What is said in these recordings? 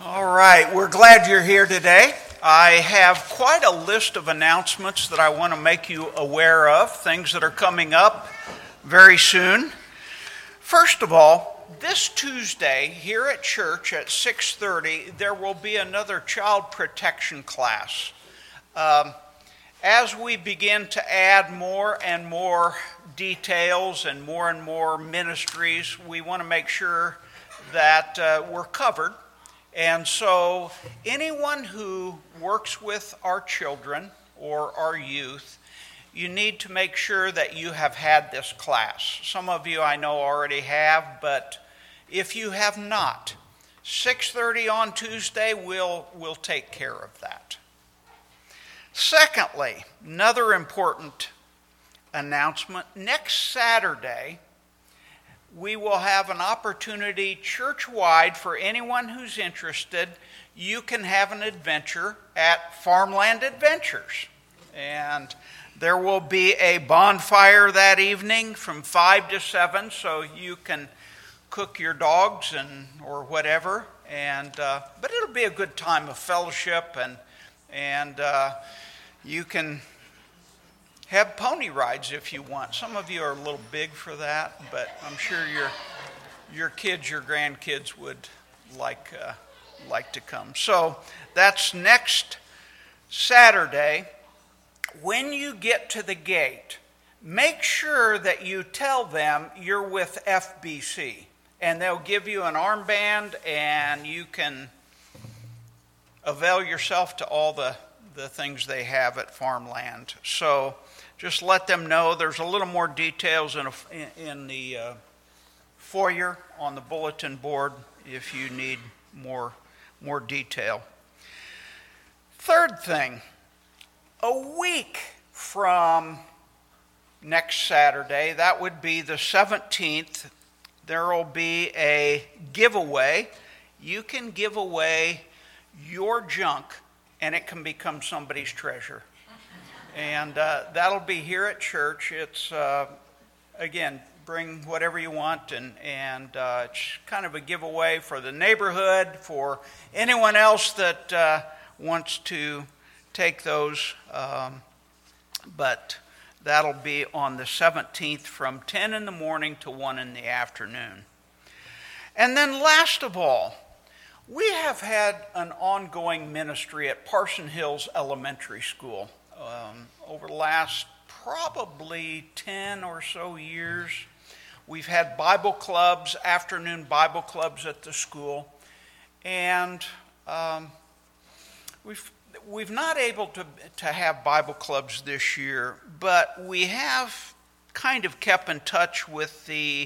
All right, we're glad you're here today. I have quite a list of announcements that I want to make you aware of, things that are coming up very soon. First of all, this Tuesday here at church at 6:30, there will be another child protection class. As we begin to add more and more details and more ministries, we want to make sure that we're covered. And so anyone who works with our children or our youth, you need to make sure that you have had this class. Some of you I know already have, but if you have not, 6:30 on Tuesday, we'll take care of that. Secondly, another important announcement. Next Saturday, we will have an opportunity church-wide for anyone who's interested. You can have an adventure at Farmland Adventures. And there will be a bonfire that evening from 5 to 7, so you can cook your dogs or whatever. But it'll be a good time of fellowship, and you can have pony rides if you want. Some of you are a little big for that, but I'm sure your kids, your grandkids would like to come. So that's next Saturday. When you get to the gate, make sure that you tell them you're with FBC, and they'll give you an armband, and you can avail yourself to all the things they have at Farmland. So just let them know. There's a little more details in the foyer on the bulletin board if you need more detail. Third thing, a week from next Saturday, that would be the 17th, there will be a giveaway. You can give away your junk, and it can become somebody's treasure. And that'll be here at church. It's, again, bring whatever you want, and it's kind of a giveaway for the neighborhood, for anyone else that wants to take those. But that'll be on the 17th from 10 in the morning to 1 in the afternoon. And then last of all, we have had an ongoing ministry at Parson Hills Elementary School. Over the last probably 10 or so years, we've had Bible clubs, afternoon Bible clubs at the school, and we've not able to have Bible clubs this year, but we have kind of kept in touch with the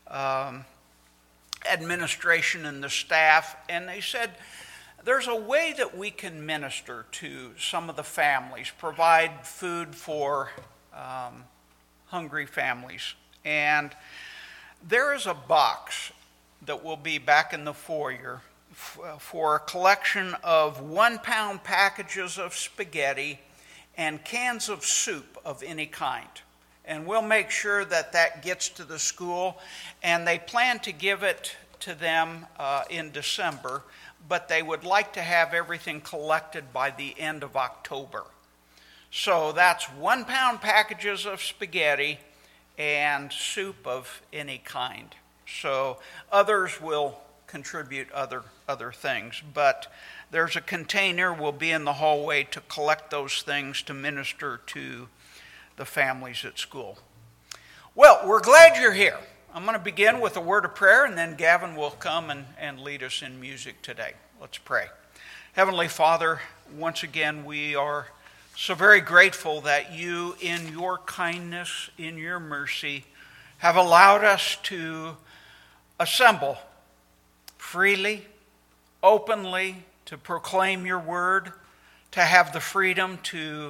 administration and the staff, and they said, there's a way that we can minister to some of the families, provide food for hungry families. And there is a box that will be back in the foyer for a collection of 1-pound packages of spaghetti and cans of soup of any kind. And we'll make sure that gets to the school. And they plan to give it to them in December, but they would like to have everything collected by the end of October. So that's 1-pound packages of spaghetti and soup of any kind. So others will contribute other things, but there's a container will be in the hallway to collect those things to minister to the families at school. Well, we're glad you're here. I'm going to begin with a word of prayer, and then Gavin will come and lead us in music today. Let's pray. Heavenly Father, once again, we are so very grateful that you, in your kindness, in your mercy, have allowed us to assemble freely, openly, to proclaim your word, to have the freedom to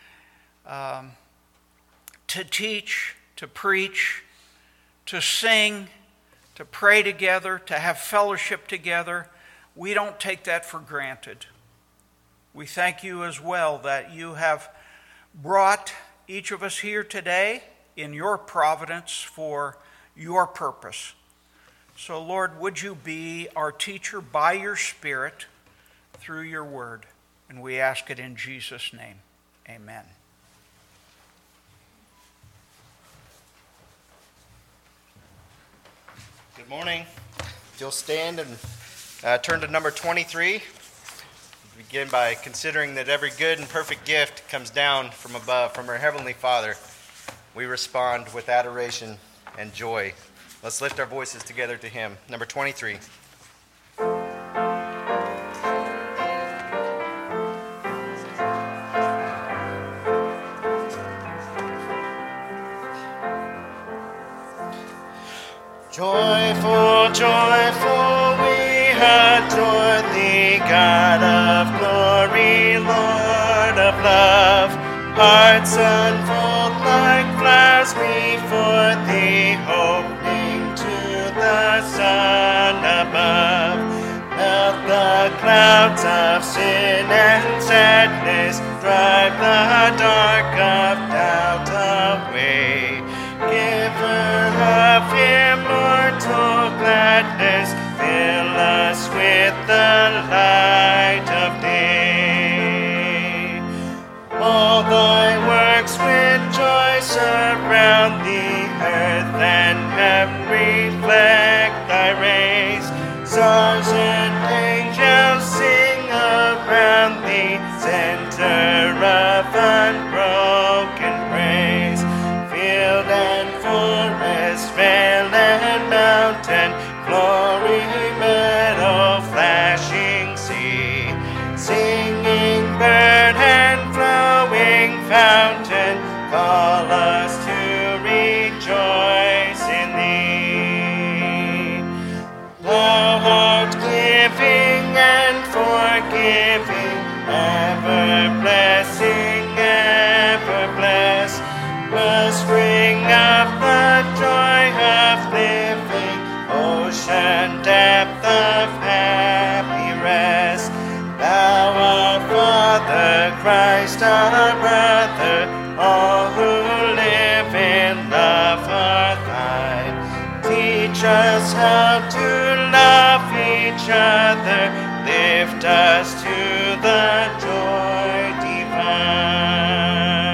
teach, to preach, to sing, to pray together, to have fellowship together. We don't take that for granted. We thank you as well that you have brought each of us here today in your providence for your purpose. So, Lord, would you be our teacher by your Spirit through your word? And we ask it in Jesus' name. Amen. Good morning. If you'll stand and turn to number 23. Begin by considering that every good and perfect gift comes down from above, from our Heavenly Father. We respond with adoration and joy. Let's lift our voices together to Him. Number 23. Joyful, joyful, we adore Thee, God of glory, Lord of love. Hearts unfold like flowers before Thee, hoping to the sun above. Melt the clouds of sin and sadness, drive the dark of doubt away. Giver of immortal gladness, fill us with the light of day. All Thy works with joy surround the earth, and heaven reflect Thy rays. Stars and angels sing around Thee, center of unbroken praise. Field and forest, vale and mountain, glory, meadow, flashing sea, singing bird and flowing fountain, call us to rejoice in Thee. Thou art giving and forgiving, ever blessing, ever blessed, the spring of the joy of living, ocean depth of happy rest. Thou our Father, Christ our brother, all who live in love are Thine. Teach us how to love each other, lift us to the joy divine.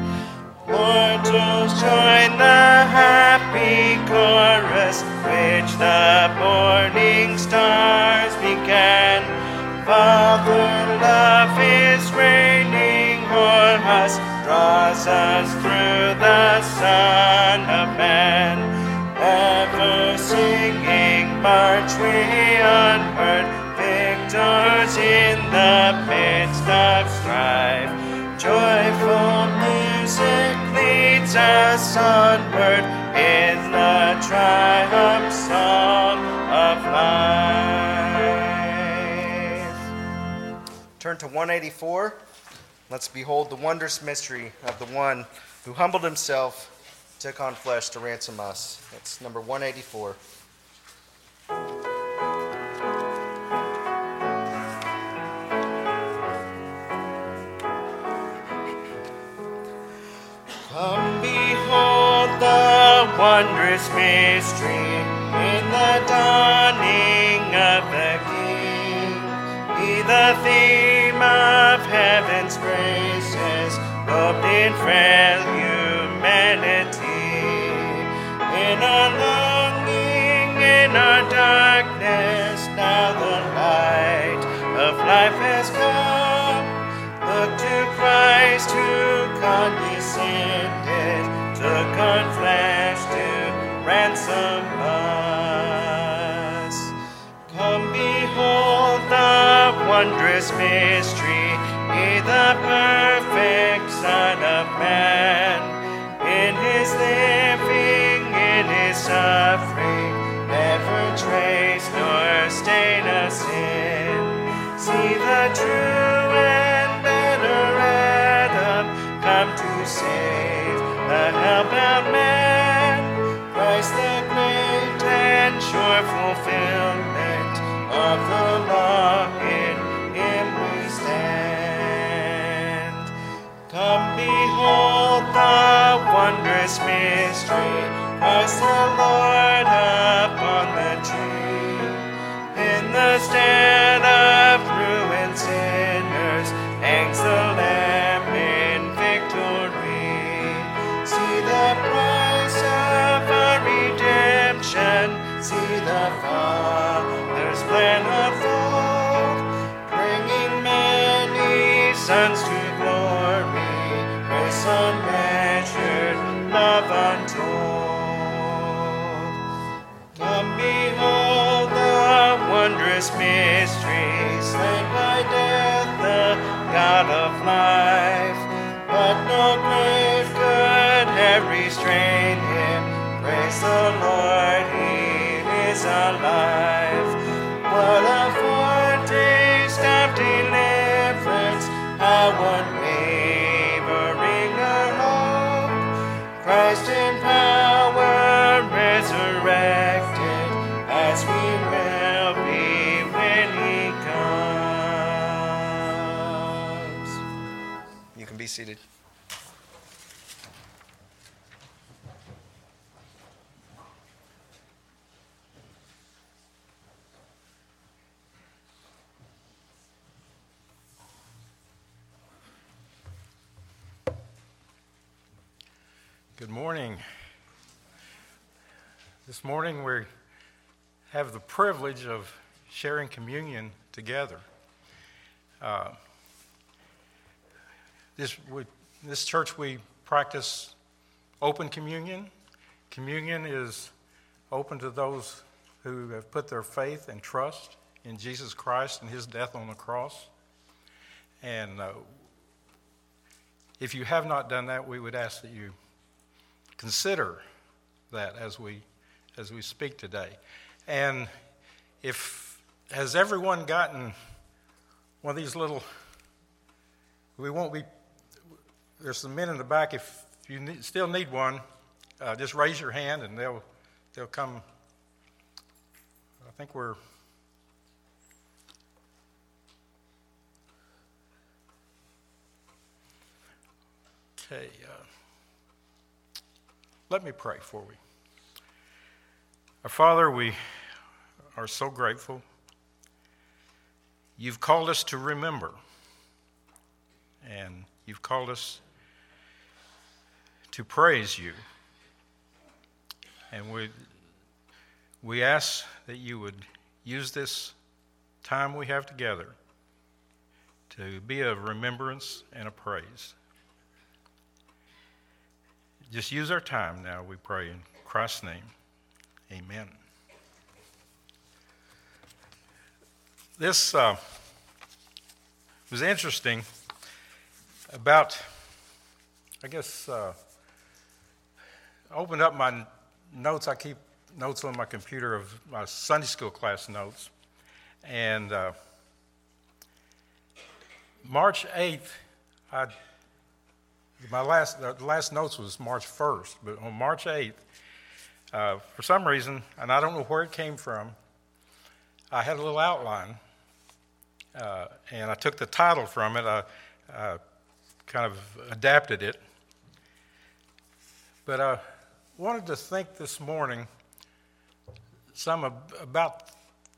Mortals join the happy chorus, which the morning stars began. Father, love is reigning o'er us, draws us through the Son of Man. Ever singing, march we onward, victors in the midst of strife. Joyful music leads us onward in the triumph song of life. Turn to 184. Let's behold the wondrous mystery of the one who humbled himself, took on flesh to ransom us. That's number 184. Come behold the wondrous mystery in the dawning of the King. Be the theme of heaven's graces, robed in frail humanity. In our longing, in our darkness, now the light of life has come. Look to Christ who condescended, took on flesh to ransom us. Come behold the wondrous mystery, He the perfect Son of Man. In His living, in His suffering, never trace nor stain of sin. See the true and better Adam come to save the hellbound man. Christ the great and sure fulfillment of the law, in Him we stand. Come behold the wondrous mystery, Christ the Lord upon the tree. mystery, slain by death, the God of life. But no grave could have restrained him. Praise the Lord, he is alive. What a foretaste of deliverance, how unwavering our hope. Christ in power resurrected, as we will be when he comes. You can be seated. Good morning. This morning we have the privilege of sharing communion together. This church we practice open communion. Communion is open to those who have put their faith and trust in Jesus Christ and his death on the cross. And if you have not done that, we would ask that you consider that as we speak today. And has everyone gotten one of these little, there's some men in the back, if you still need one, just raise your hand and they'll come. I think we're, okay. Let me pray for you. Our Father, we are so grateful. You've called us to remember, and you've called us to praise you. And we ask that you would use this time we have together to be a remembrance and a praise. Just use our time now, we pray in Christ's name. Amen. This was interesting about, I opened up my notes. I keep notes on my computer of my Sunday school class notes. And March 8th, the last notes was March 1st, but on March 8th, for some reason, and I don't know where it came from, I had a little outline, and I took the title from it. I kind of adapted it. But I wanted to think this morning about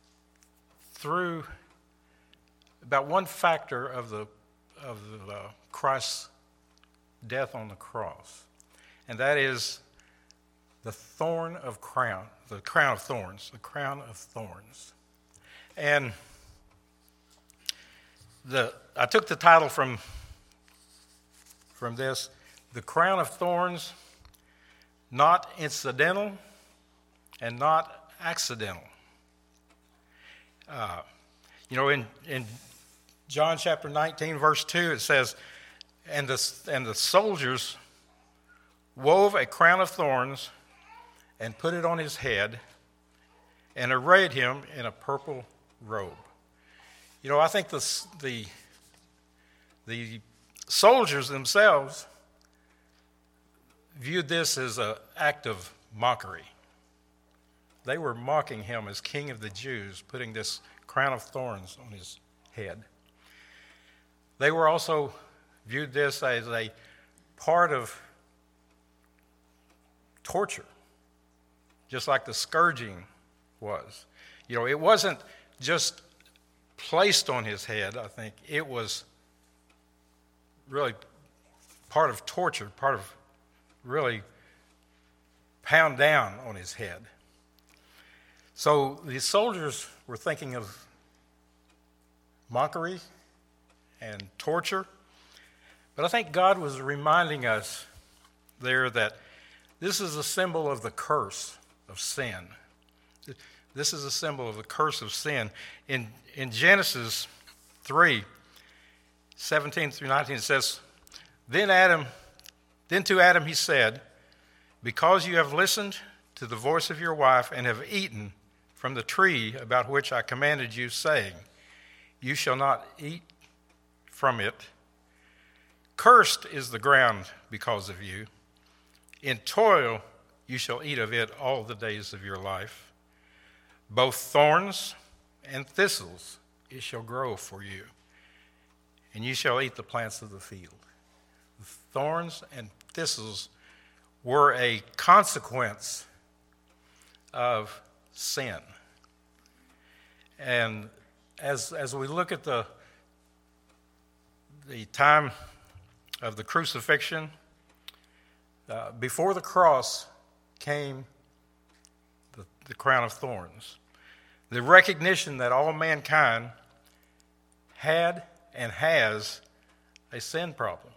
one factor of the Christ's death on the cross, and that is the crown of thorns. And I took the title from this, The Crown of Thorns, Not Incidental and Not Accidental. In John chapter 19, verse 2, it says, And the soldiers wove a crown of thorns and put it on his head and arrayed him in a purple robe. I think the soldiers themselves viewed this as an act of mockery. They were mocking him as King of the Jews, putting this crown of thorns on his head. They were also viewed this as a part of torture, just like the scourging was. It wasn't just placed on his head, I think. It was really part of torture, part of really pound down on his head. So the soldiers were thinking of mockery and torture. But I think God was reminding us there that this is a symbol of the curse of sin. This is a symbol of the curse of sin. In Genesis 3:17 through 19, it says, Then to Adam he said, Because you have listened to the voice of your wife and have eaten from the tree about which I commanded you, saying, You shall not eat from it. Cursed is the ground because of you. In toil you shall eat of it all the days of your life. Both thorns and thistles it shall grow for you, and you shall eat the plants of the field. The thorns and thistles were a consequence of sin. And as we look at the time of the crucifixion, before the cross came the crown of thorns. The recognition that all mankind had and has a sin problem.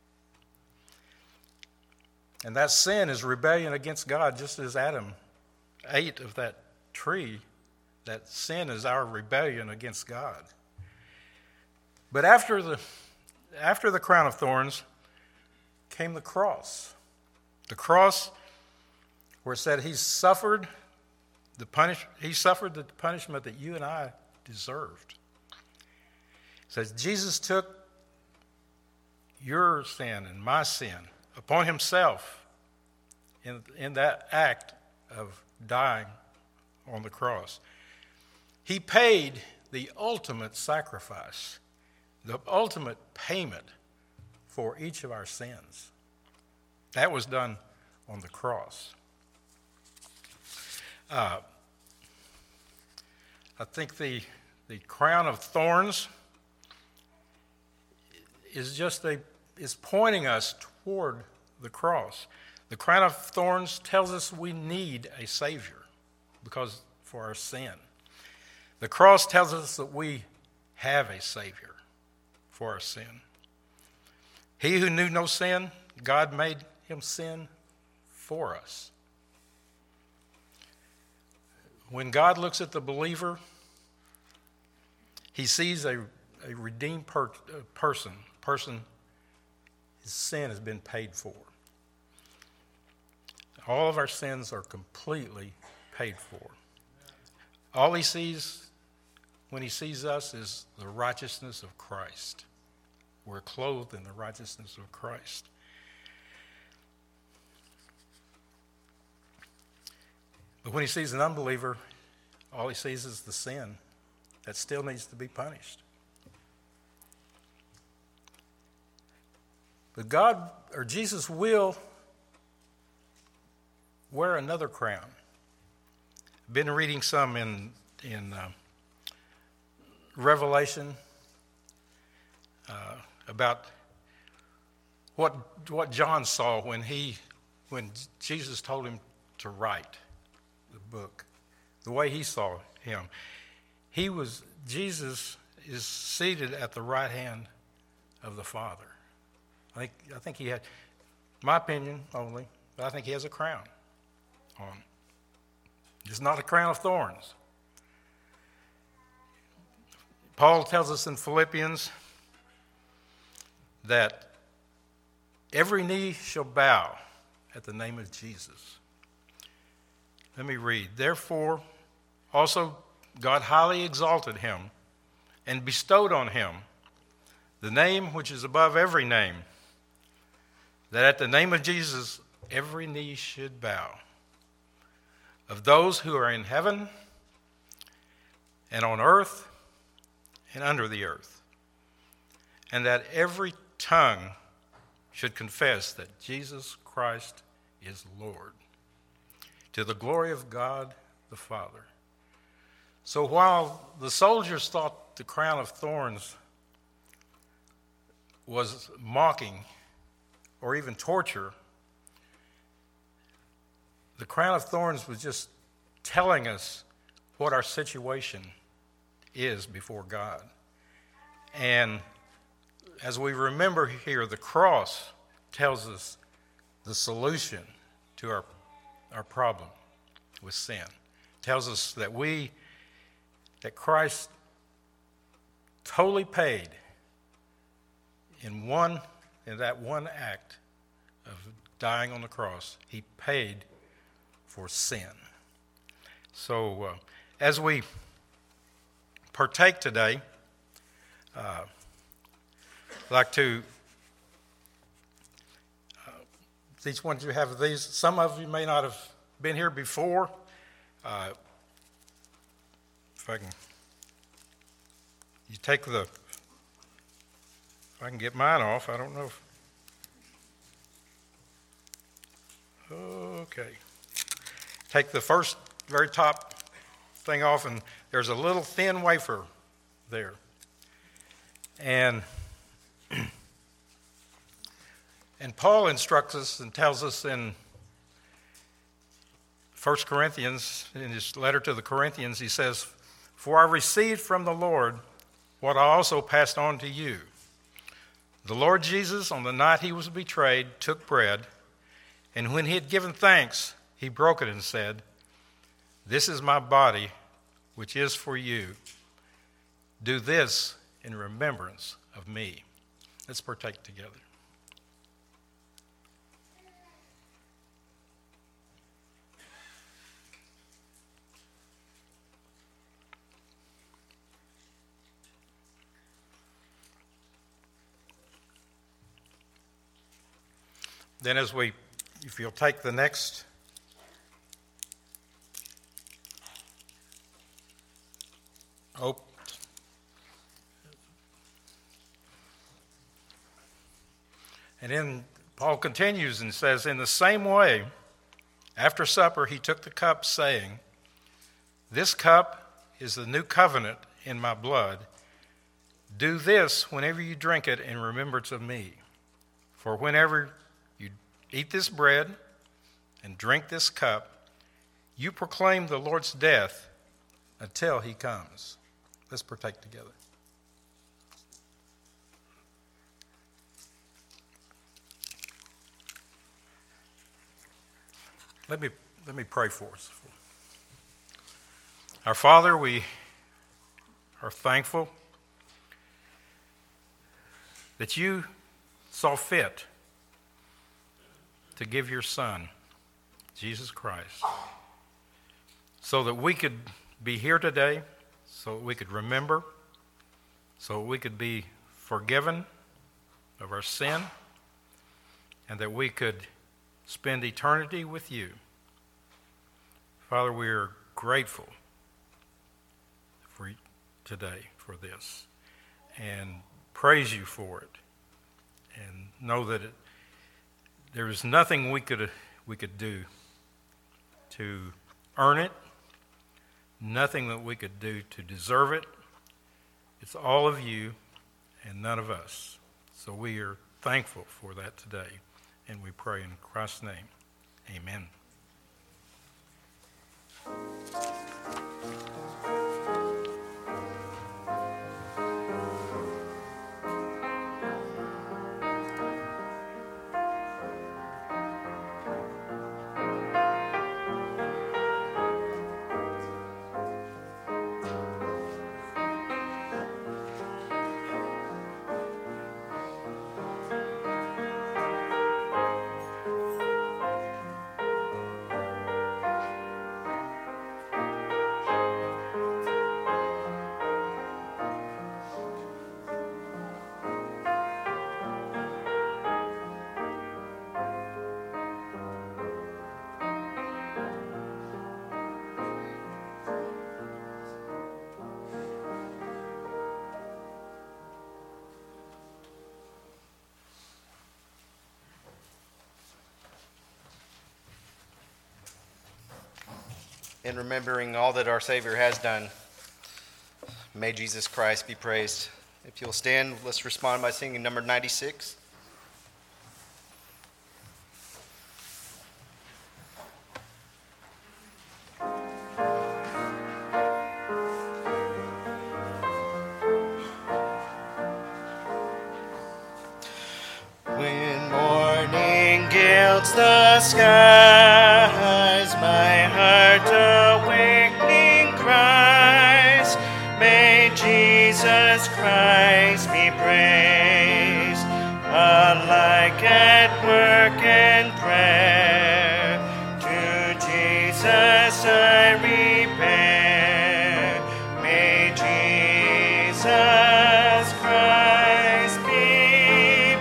And that sin is rebellion against God, just as Adam ate of that tree. That sin is our rebellion against God. But after the crown of thorns came the cross. The cross where it said he suffered the punishment that you and I deserved. It says Jesus took your sin and my sin upon himself in that act of dying on the cross. He paid the ultimate sacrifice, the ultimate payment for each of our sins. That was done on the cross. I think the crown of thorns is pointing us toward the cross. The crown of thorns tells us we need a Savior for our sin. The cross tells us that we have a Savior for our sin. He who knew no sin, God made him sin for us. When God looks at the believer, he sees a redeemed person. His sin has been paid for. All of our sins are completely paid for. All he sees when he sees us is the righteousness of Christ. We're clothed in the righteousness of Christ. But when he sees an unbeliever, all he sees is the sin that still needs to be punished. But Jesus will wear another crown. I've been reading some in Revelation about what John saw when Jesus told him to write the book. The way he saw him, Jesus is seated at the right hand of the Father. I think he had, my opinion only, but I think he has a crown on. It's not a crown of thorns. Paul tells us in Philippians that every knee shall bow at the name of Jesus. Let me read. Therefore, also God highly exalted him and bestowed on him the name which is above every name, that at the name of Jesus every knee should bow, of those who are in heaven and on earth and under the earth, and that every tongue should confess that Jesus Christ is Lord, to the glory of God the Father. So while the soldiers thought the crown of thorns was mocking or even torture, the crown of thorns was just telling us what our situation is before God. And as we remember here, the cross tells us the solution to our problem with sin. tells us that Christ totally paid in that one act of dying on the cross. He paid for sin. So as we partake today, I'd like to, each one you have these. Some of you may not have been here before. If I can, you take the, if I can get mine off, I don't know if, okay. Take the first, very top thing off, and there's a little thin wafer there. And Paul instructs us and tells us in 1 Corinthians, in his letter to the Corinthians, he says, "For I received from the Lord what I also passed on to you. The Lord Jesus, on the night he was betrayed, took bread, and when he had given thanks, he broke it and said, 'This is my body, which is for you. Do this in remembrance of me.'" Let's partake together. Then if you'll take the next and then Paul continues and says, "In the same way, after supper, he took the cup, saying, 'This cup is the new covenant in my blood. Do this whenever you drink it in remembrance of me. For whenever you eat this bread and drink this cup, you proclaim the Lord's death until he comes.'" Let's partake together. Let me pray for us. Our Father, we are thankful that you saw fit to give your Son, Jesus Christ, so that we could be here today, so that we could remember, so that we could be forgiven of our sin, and that we could spend eternity with you. Father, we are grateful for today for this, and praise you for it, and know that there is nothing we could do to earn it, nothing that we could do to deserve it. It's all of you and none of us. So we are thankful for that today, and we pray in Christ's name. Amen. In remembering all that our Savior has done, may Jesus Christ be praised. If you'll stand, let's respond by singing number 96. When morning gilds the skies, my heart awake Jesus Christ be praised. Alike at work and prayer, to Jesus I repair. May Jesus Christ be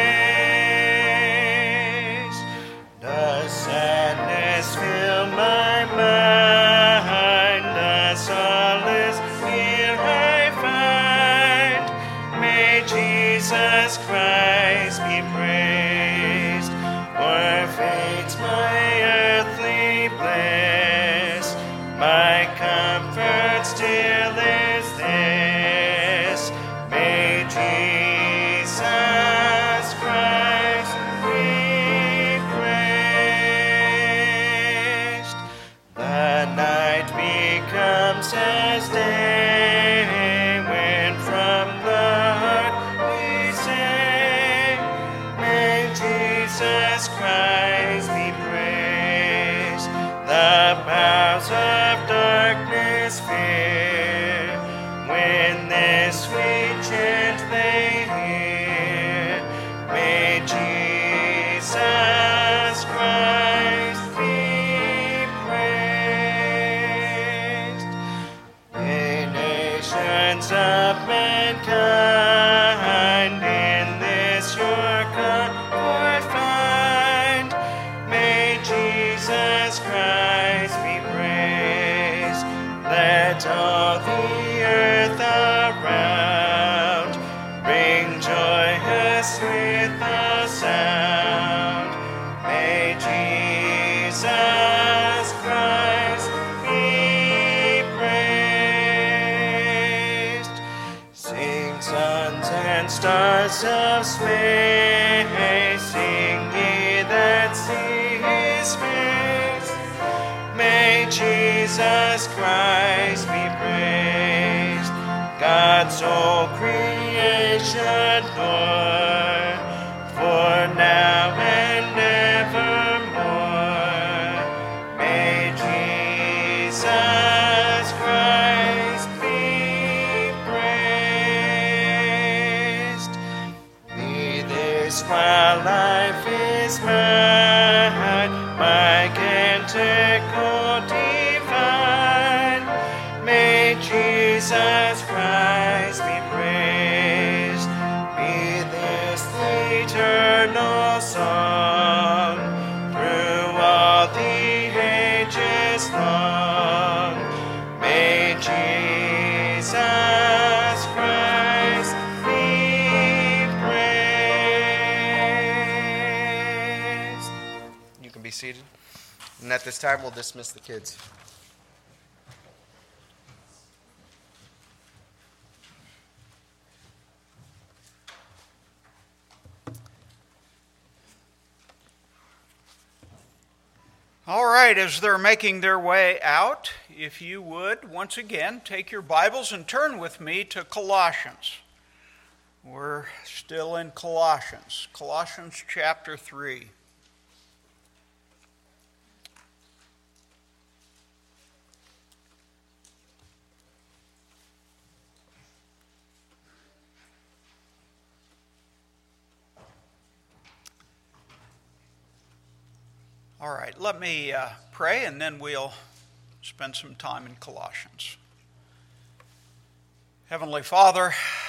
praised. The sadness fill my mind, the solace here I find. May Jesus Christ be praised, o'er fate's my earthly bliss. My comfort still is this. May Jesus Christ be praised. The night becomes as day, when from the heart we sing. May Jesus Christ be praised. The powers of darkness fear, when this sweet chant they hear. May Jesus Christ be praised. Ye nations of mankind, in this your comfort find. May Jesus Christ be praised. Let all the earth around ring joyous with a sound. May Jesus Christ be praised. Sing, sons and stars of space, sing ye that see his face. May Jesus Christ be praised. God's whole creation bore, for now and evermore. May Jesus Christ be praised. Be this while life is mine, my canticle divine. May Jesus Christ be praised. Be this the eternal song, through all the ages long. May Jesus Christ be praised. You can be seated. And at this time, we'll dismiss the kids. All right, as they're making their way out, if you would, once again, take your Bibles and turn with me to Colossians. We're still in Colossians chapter 3. All right, let me pray, and then we'll spend some time in Colossians. Heavenly Father,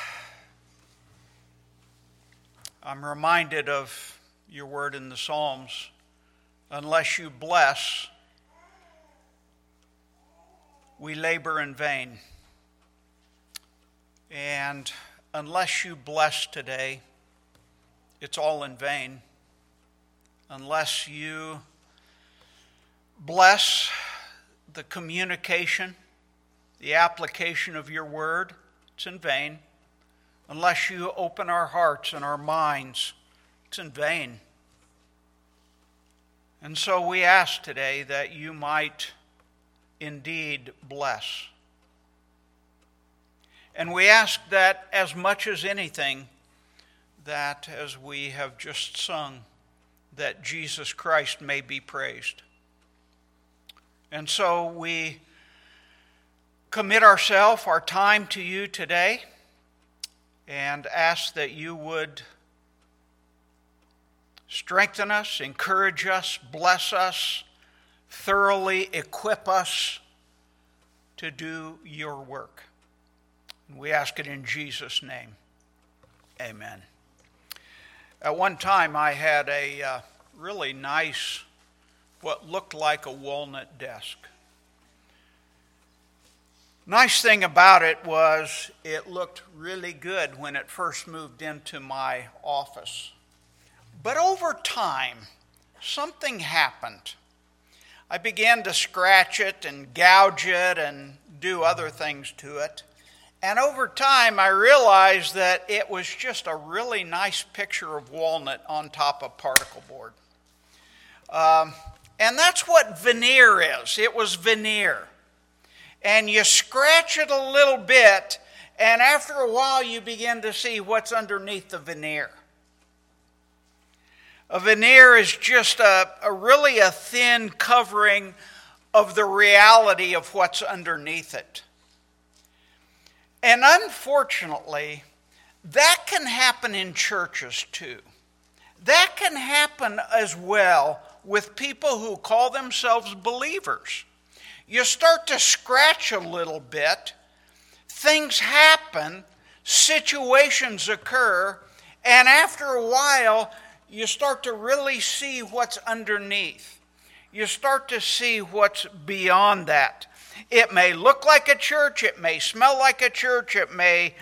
I'm reminded of your word in the Psalms. Unless you bless, we labor in vain. And unless you bless today, it's all in vain. Unless you bless the communication, the application of your word, it's in vain. Unless you open our hearts and our minds, it's in vain. And so we ask today that you might indeed bless. And we ask that as much as anything, that as we have just sung, that Jesus Christ may be praised. And so we commit ourselves, our time to you today. and ask that you would strengthen us, encourage us, bless us, thoroughly equip us to do your work. We ask it in Jesus' name. Amen. At one time, I had a really nice, what looked like a walnut desk. Nice thing about it was it looked really good when it first moved into my office. But over time, something happened. I began to scratch it and gouge it and do other things to it. And over time, I realized that it was just a really nice picture of walnut on top of particle board. And that's what veneer is. It was veneer. And you scratch it a little bit, and after a while, you begin to see what's underneath the veneer. A veneer is just a really thin covering of the reality of what's underneath it. And unfortunately, that can happen in churches too. That can happen as well with people who call themselves believers. You start to scratch a little bit, things happen, situations occur, and after a while, you start to really see what's underneath. You start to see what's beyond that. It may look like a church, it may smell like a church, it may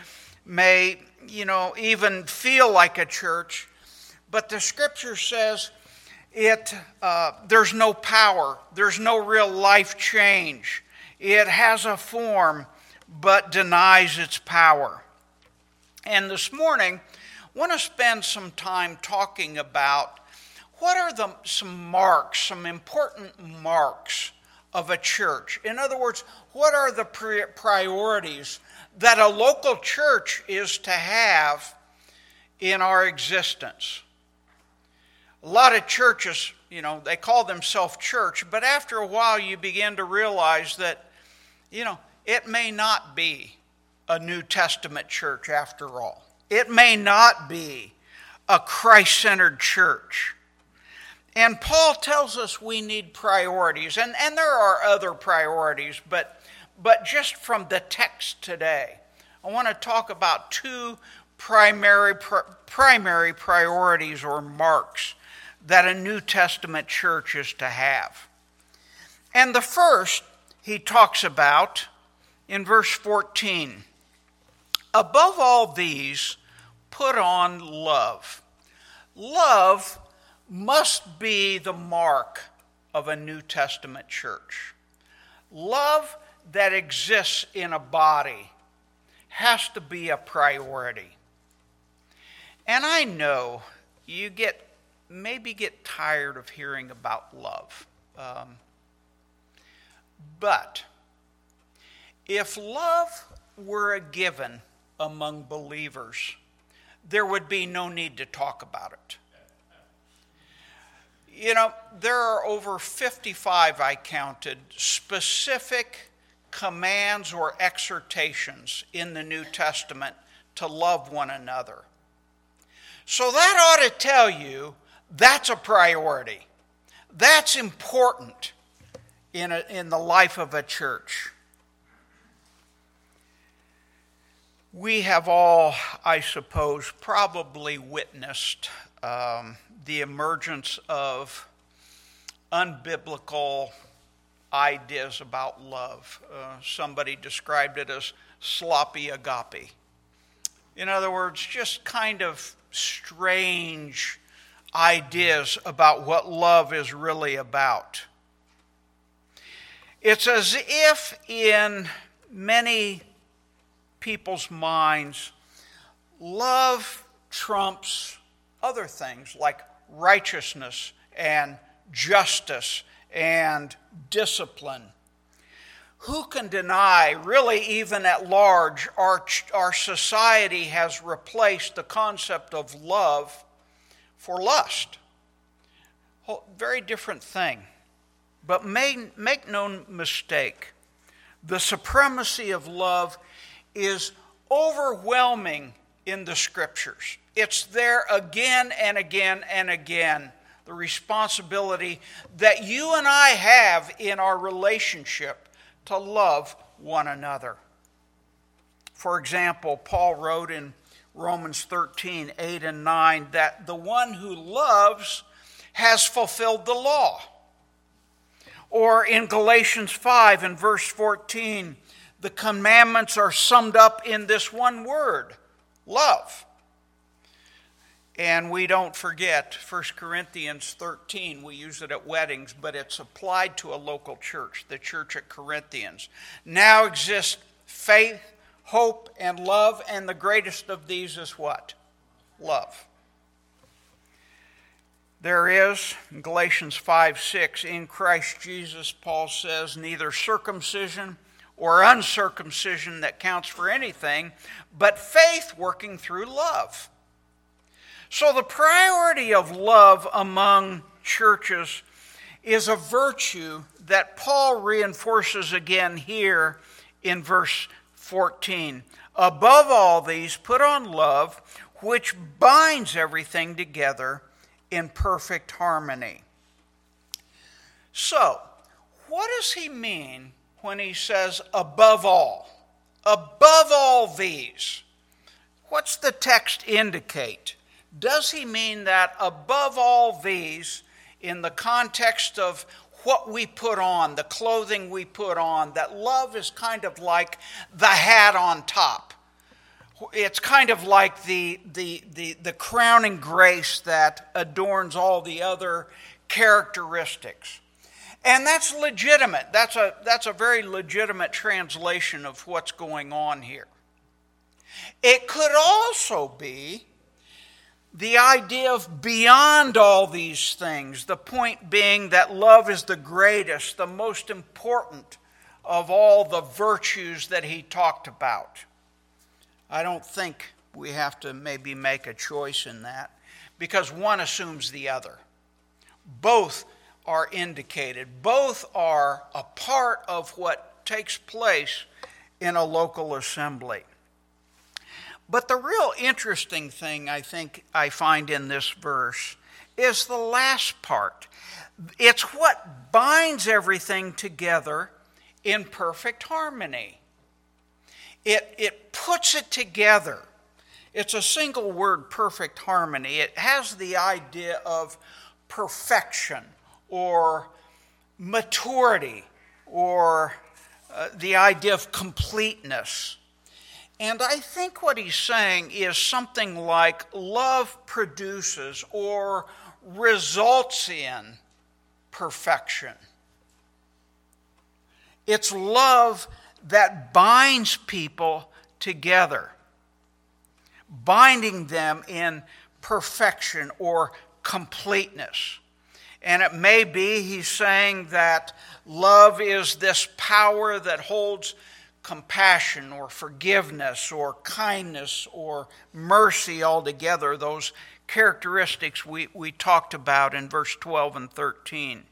even feel like a church, but the scripture says there's no power, there's no real life change. It has a form, but denies its power. And this morning, I want to spend some time talking about what are some important marks of a church. In other words, what are the priorities that a local church is to have in our existence? A lot of churches, they call themselves church, but after a while you begin to realize that, it may not be a New Testament church after all. It may not be a Christ-centered church. And Paul tells us we need priorities, and there are other priorities, but just from the text today, I want to talk about two primary priorities or marks that a New Testament church is to have. And the first he talks about in verse 14. Above all these, put on love. Love must be the mark of a New Testament church. Love that exists in a body has to be a priority. And I know you maybe get tired of hearing about love. But if love were a given among believers, there would be no need to talk about it. There are over 55, I counted, specific commands or exhortations in the New Testament to love one another. So that ought to tell you that's a priority. That's important in the life of a church. We have all, I suppose, probably witnessed the emergence of unbiblical ideas about love. Somebody described it as sloppy agape. In other words, just kind of strange ideas about what love is really about. It's as if in many people's minds, love trumps other things like righteousness and justice and discipline. Who can deny, really even at large, our society has replaced the concept of love for lust? Very different thing. But make no mistake, the supremacy of love is overwhelming in the Scriptures. It's there again and again and again, the responsibility that you and I have in our relationship to love one another. For example, Paul wrote in Romans 13, 8 and 9, that the one who loves has fulfilled the law. Or in Galatians 5 and verse 14, the commandments are summed up in this one word, love. And we don't forget 1 Corinthians 13. We use it at weddings, but it's applied to a local church, the church at Corinthians. Now exist faith, hope, and love, and the greatest of these is what? Love. There is, in Galatians 5:6, in Christ Jesus, Paul says, neither circumcision or uncircumcision that counts for anything, but faith working through love. So the priority of love among churches is a virtue that Paul reinforces again here in verse 14. Above all these, put on love, which binds everything together in perfect harmony. So, what does he mean when he says above all? Above all these. What's the text indicate? Does he mean that above all these, in the context of what we put on, the clothing we put on, that love is kind of like the hat on top? It's kind of like the crowning grace that adorns all the other characteristics. And that's legitimate. That's a very legitimate translation of what's going on here. It could also be the idea of beyond all these things, the point being that love is the greatest, the most important of all the virtues that he talked about. I don't think we have to maybe make a choice in that, because one assumes the other. Both are indicated. Both are a part of what takes place in a local assembly. But the real interesting thing I think I find in this verse is the last part. It's what binds everything together in perfect harmony. It puts it together. It's a single word, perfect harmony. It has the idea of perfection or maturity or the idea of completeness. And I think what he's saying is something like love produces or results in perfection. It's love that binds people together, binding them in perfection or completeness. And it may be he's saying that love is this power that holds compassion or forgiveness or kindness or mercy all together, those characteristics we talked about in verse 12 and 13.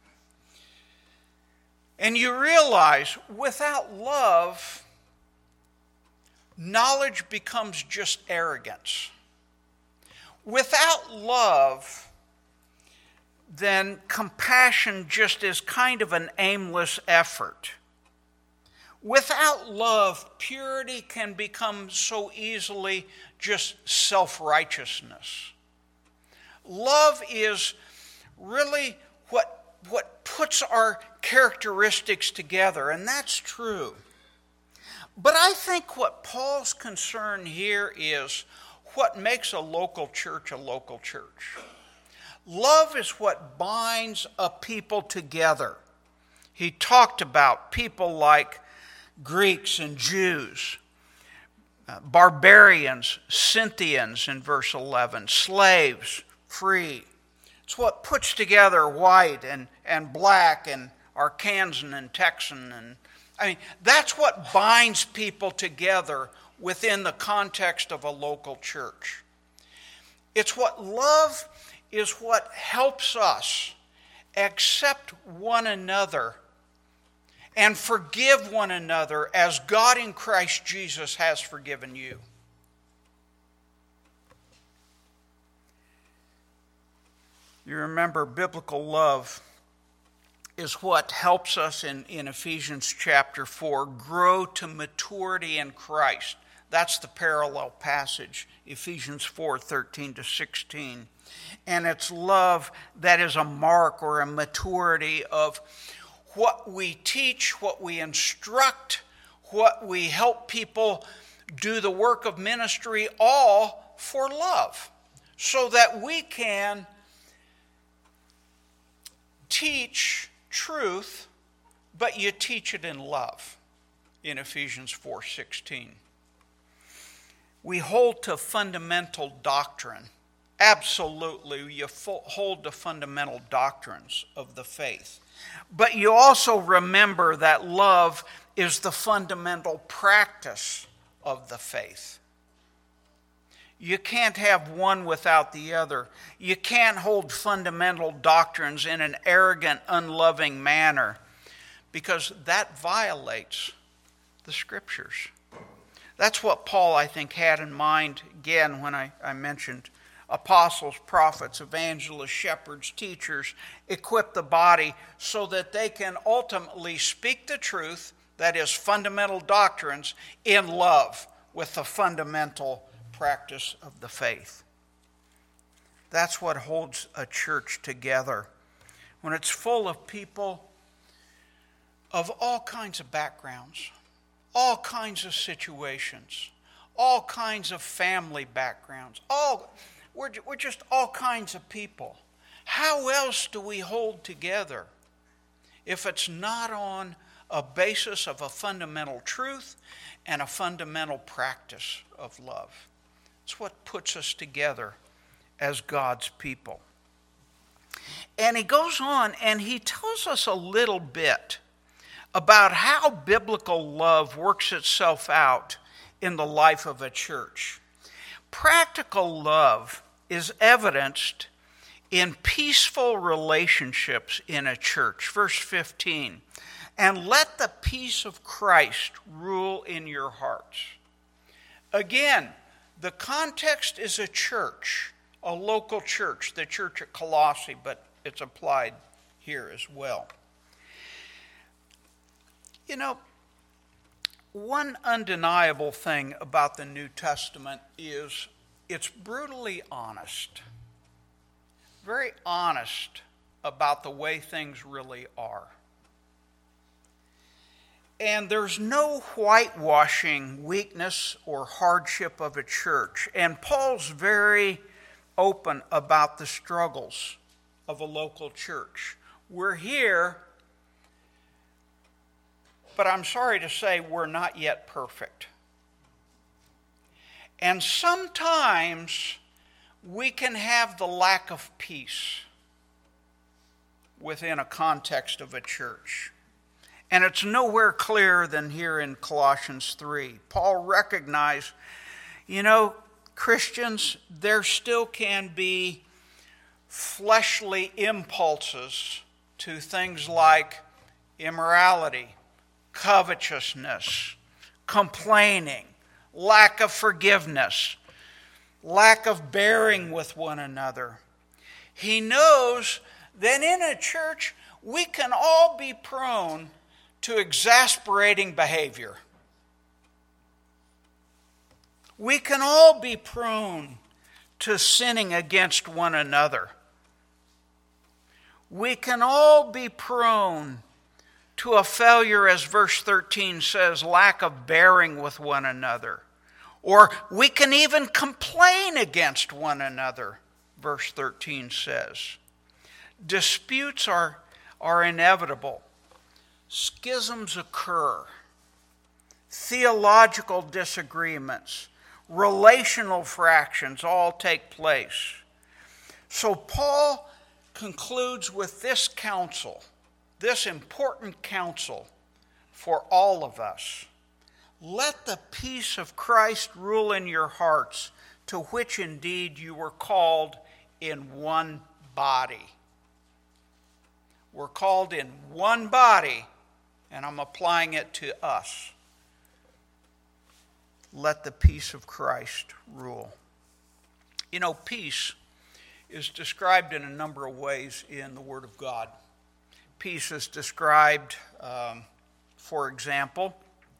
And you realize without love, knowledge becomes just arrogance. Without love, then compassion just is kind of an aimless effort. Without love, purity can become so easily just self-righteousness. Love is really what puts our characteristics together, and that's true. But I think what Paul's concern here is what makes a local church a local church. Love is what binds a people together. He talked about people like Greeks and Jews, barbarians, Scythians in verse 11, slaves, free. It's what puts together white and black and Arkansan and Texan. That's what binds people together within the context of a local church. It's what love is what helps us accept one another and forgive one another as God in Christ Jesus has forgiven you. You remember, biblical love is what helps us in Ephesians chapter 4 grow to maturity in Christ. That's the parallel passage, Ephesians 4:13-16. And it's love that is a mark or a maturity of what we teach, what we instruct, what we help people do the work of ministry, all for love, so that we can teach truth, but you teach it in love, in Ephesians 4:16. We hold to fundamental doctrine. Absolutely, you hold to fundamental doctrines of the faith. But you also remember that love is the fundamental practice of the faith. You can't have one without the other. You can't hold fundamental doctrines in an arrogant, unloving manner, because that violates the Scriptures. That's what Paul, I think, had in mind, again, when I mentioned apostles, prophets, evangelists, shepherds, teachers, equip the body so that they can ultimately speak the truth, that is, fundamental doctrines, in love with the fundamental practice of the faith. That's what holds a church together. When it's full of people of all kinds of backgrounds, all kinds of situations, all kinds of family backgrounds, we're just all kinds of people. How else do we hold together if it's not on a basis of a fundamental truth and a fundamental practice of love? It's what puts us together as God's people. And he goes on and he tells us a little bit about how biblical love works itself out in the life of a church. Practical love is evidenced in peaceful relationships in a church. Verse 15, and let the peace of Christ rule in your hearts. Again, the context is a church, a local church, the church at Colossae, but it's applied here as well. You know, one undeniable thing about the New Testament is it's brutally honest, very honest about the way things really are. And there's no whitewashing weakness or hardship of a church. And Paul's very open about the struggles of a local church. We're here, but I'm sorry to say we're not yet perfect. And sometimes we can have the lack of peace within a context of a church. And it's nowhere clearer than here in Colossians 3. Paul recognized, Christians, there still can be fleshly impulses to things like immorality, covetousness, complaining, lack of forgiveness, lack of bearing with one another. He knows that in a church we can all be prone to exasperating behavior. We can all be prone to sinning against one another. We can all be prone to a failure, as verse 13 says, lack of bearing with one another. Or we can even complain against one another, verse 13 says. Disputes are inevitable. Schisms occur. Theological disagreements, relational fractions all take place. So Paul concludes with this counsel, this important counsel for all of us. Let the peace of Christ rule in your hearts, to which indeed you were called in one body. We're called in one body, and I'm applying it to us. Let the peace of Christ rule. Peace is described in a number of ways in the Word of God. Peace is described, for example,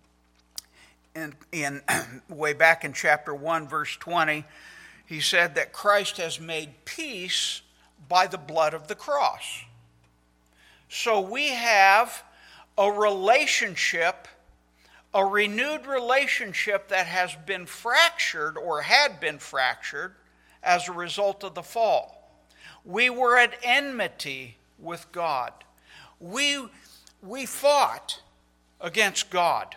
in way back in chapter 1, verse 20, he said that Christ has made peace by the blood of the cross. So we have a relationship, a renewed relationship that has been fractured or had been fractured as a result of the fall. We were at enmity with God. We fought against God.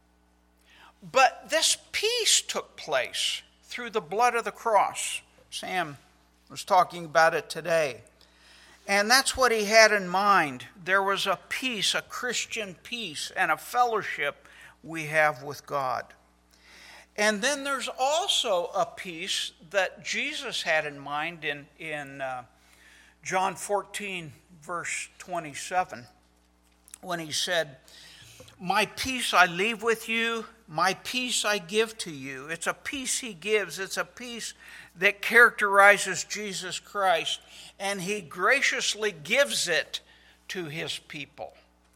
But this peace took place through the blood of the cross. Sam was talking about it today. And that's what he had in mind. There was a peace, a Christian peace, and a fellowship we have with God. And then there's also a peace that Jesus had in mind in John 14, verse 27, when he said, "My peace I leave with you, my peace I give to you." It's a peace he gives. It's a peace that characterizes Jesus Christ, and he graciously gives it to his people.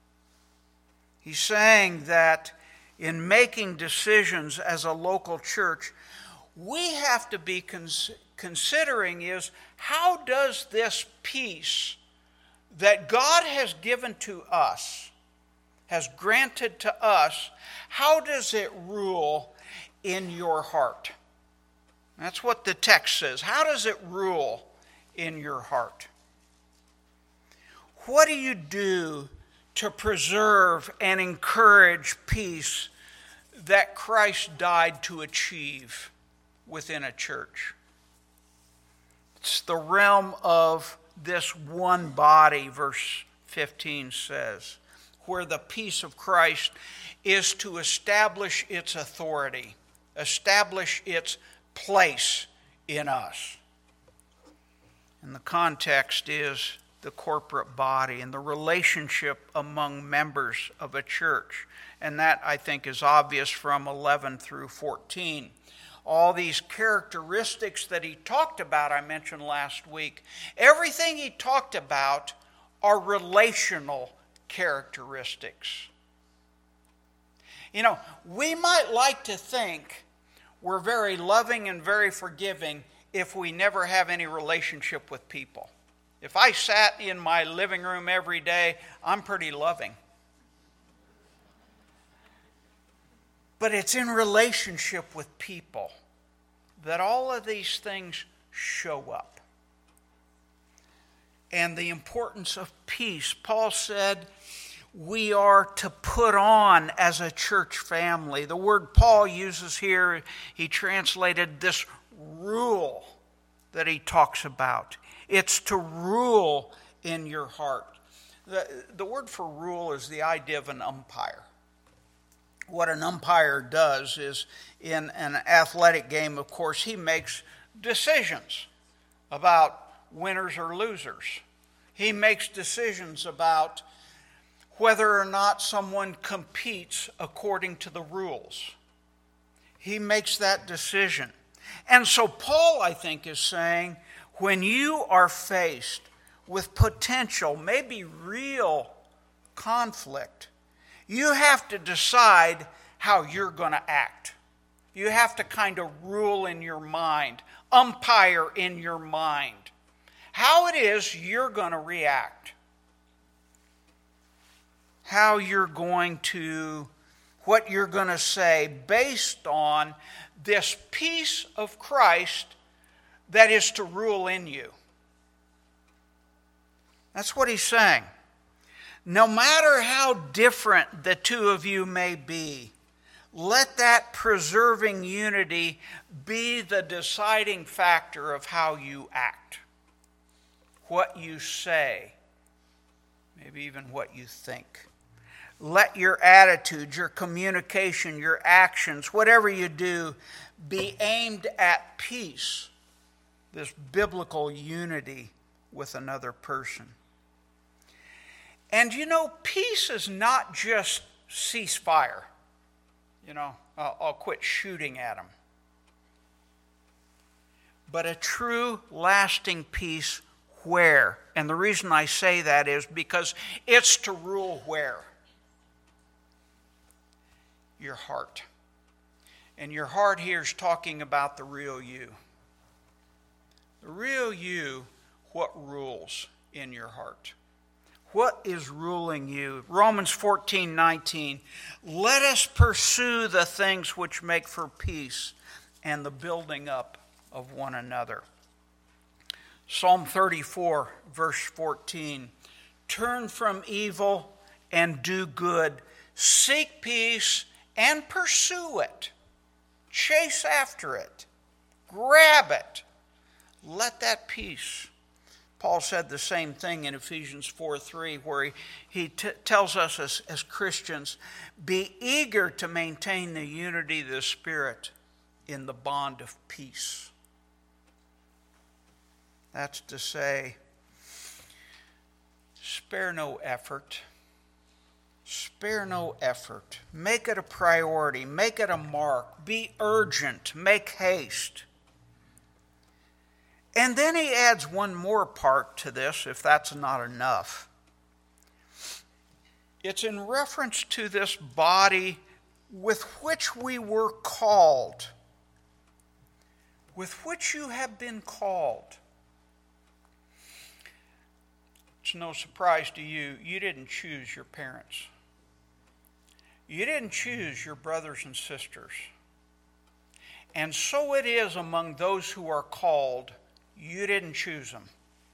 He's saying that in making decisions as a local church, we have to be considering is, how does this peace that God has given to us, has granted to us, how does it rule in your heart? That's what the text says. How does it rule in your heart? What do you do to preserve and encourage peace that Christ died to achieve within a church? It's the realm of this one body, verse 15 says, where the peace of Christ is to establish its authority, establish its place in us. And the context is the corporate body and the relationship among members of a church. And that, I think, is obvious from 11 through 14. All these characteristics that he talked about, I mentioned last week, everything he talked about are relational characteristics. You know, we might like to think we're very loving and very forgiving if we never have any relationship with people. If I sat in my living room every day, I'm pretty loving. But it's in relationship with people that all of these things show up. And the importance of peace. Paul said we are to put on as a church family. The word Paul uses here, he translated this rule that he talks about. It's to rule in your heart. The word for rule is the idea of an umpire. What an umpire does is, in an athletic game, of course, he makes decisions about winners or losers. He makes decisions about whether or not someone competes according to the rules. He makes that decision. And so Paul, I think, is saying, when you are faced with potential, maybe real conflict, you have to decide how you're going to act. You have to kind of rule in your mind, umpire in your mind, how it is you're going to react. How you're going to, what you're going to say based on this peace of Christ that is to rule in you. That's what he's saying. No matter how different the two of you may be, let that preserving unity be the deciding factor of how you act, what you say, maybe even what you think. Let your attitude, your communication, your actions, whatever you do, be aimed at peace, this biblical unity with another person. And you know, peace is not just ceasefire. You know, I'll quit shooting at them. but a true, lasting peace where? And the reason I say that is because it's to rule where? Your heart. And your heart here is talking about the real you. The real you, what rules in your heart? What is ruling you? Romans 14:19. Let us pursue the things which make for peace and the building up of one another. Psalm 34, verse 14. Turn from evil and do good. Seek peace and pursue it. Chase after it. Grab it. Let that peace. Paul said the same thing in Ephesians 4:3, where he tells us as Christians, be eager to maintain the unity of the Spirit in the bond of peace. That's to say, spare no effort. Spare no effort. Make it a priority. Make it a mark. Be urgent. Make haste. And then he adds one more part to this, if that's not enough. It's in reference to this body with which we were called, with which you have been called. It's no surprise to you, you didn't choose your parents. You didn't choose your brothers and sisters. And so it is among those who are called. You didn't choose them.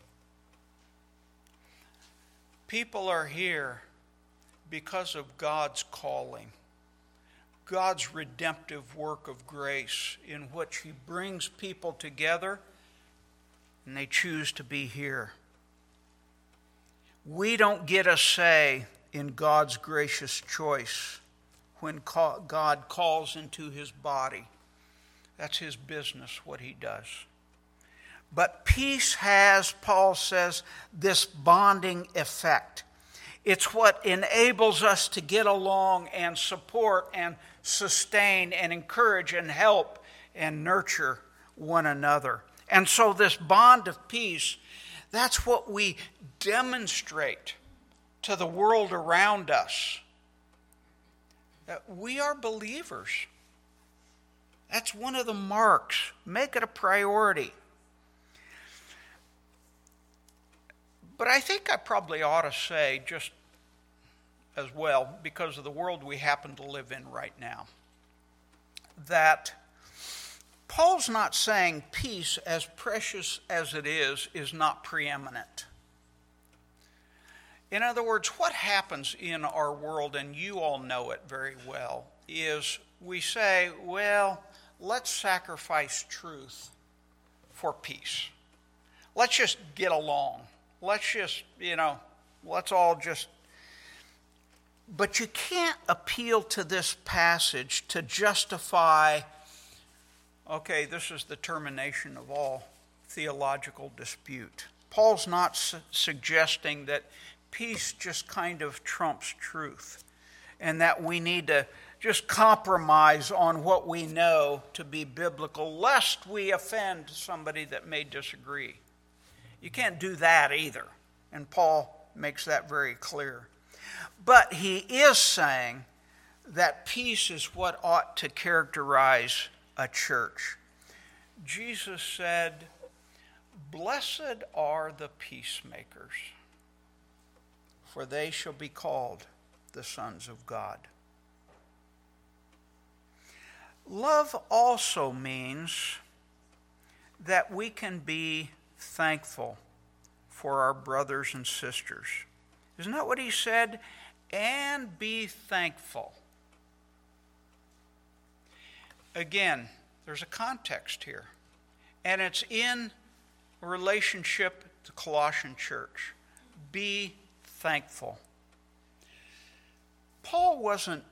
People are here because of God's calling, God's redemptive work of grace in which He brings people together and they choose to be here. We don't get a say in God's gracious choice when God calls into His body. That's His business, what He does. But peace has, Paul says, this bonding effect. It's what enables us to get along and support and sustain and encourage and help and nurture one another. And so this bond of peace, that's what we demonstrate to the world around us. That we are believers. That's one of the marks. Make it a priority. But I think I probably ought to say, just as well, because of the world we happen to live in right now, that Paul's not saying peace, as precious as it is not preeminent. In other words, what happens in our world, and you all know it very well, is we say, well, let's sacrifice truth for peace. Let's just get along. Let's just, let's all just... But you can't appeal to this passage to justify, okay, this is the termination of all theological dispute. Paul's not suggesting that peace just kind of trumps truth and that we need to just compromise on what we know to be biblical, lest we offend somebody that may disagree. You can't do that either, and Paul makes that very clear. But he is saying that peace is what ought to characterize a church. Jesus said, "Blessed are the peacemakers, for they shall be called the sons of God." Love also means that we can be thankful for our brothers and sisters. Isn't that what he said? And be thankful. Again, there's a context here. And it's in relationship to the Colossian church. Be thankful. Paul wasn't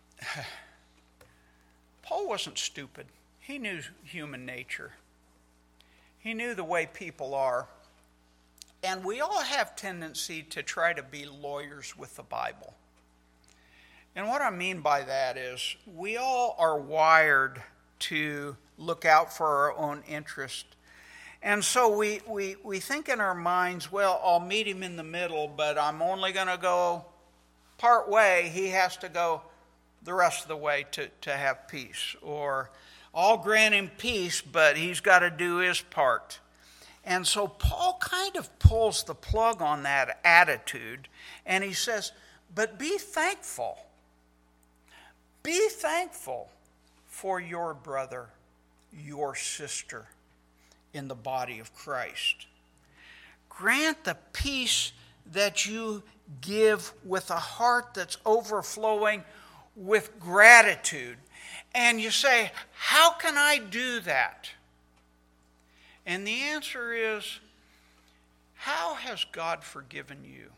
stupid. He knew human nature. He knew the way people are. And we all have tendency to try to be lawyers with the Bible. And what I mean by that is we all are wired to look out for our own interest And so we think in our minds, well, I'll meet him in the middle, but I'm only going to go part way. He has to go the rest of the way to have peace. Or I'll grant him peace, but he's got to do his part. And so Paul kind of pulls the plug on that attitude, and he says, but be thankful. Be thankful for your brother, your sister in the body of Christ. Grant the peace that you give with a heart that's overflowing with gratitude. And you say, how can I do that? And the answer is, how has God forgiven you?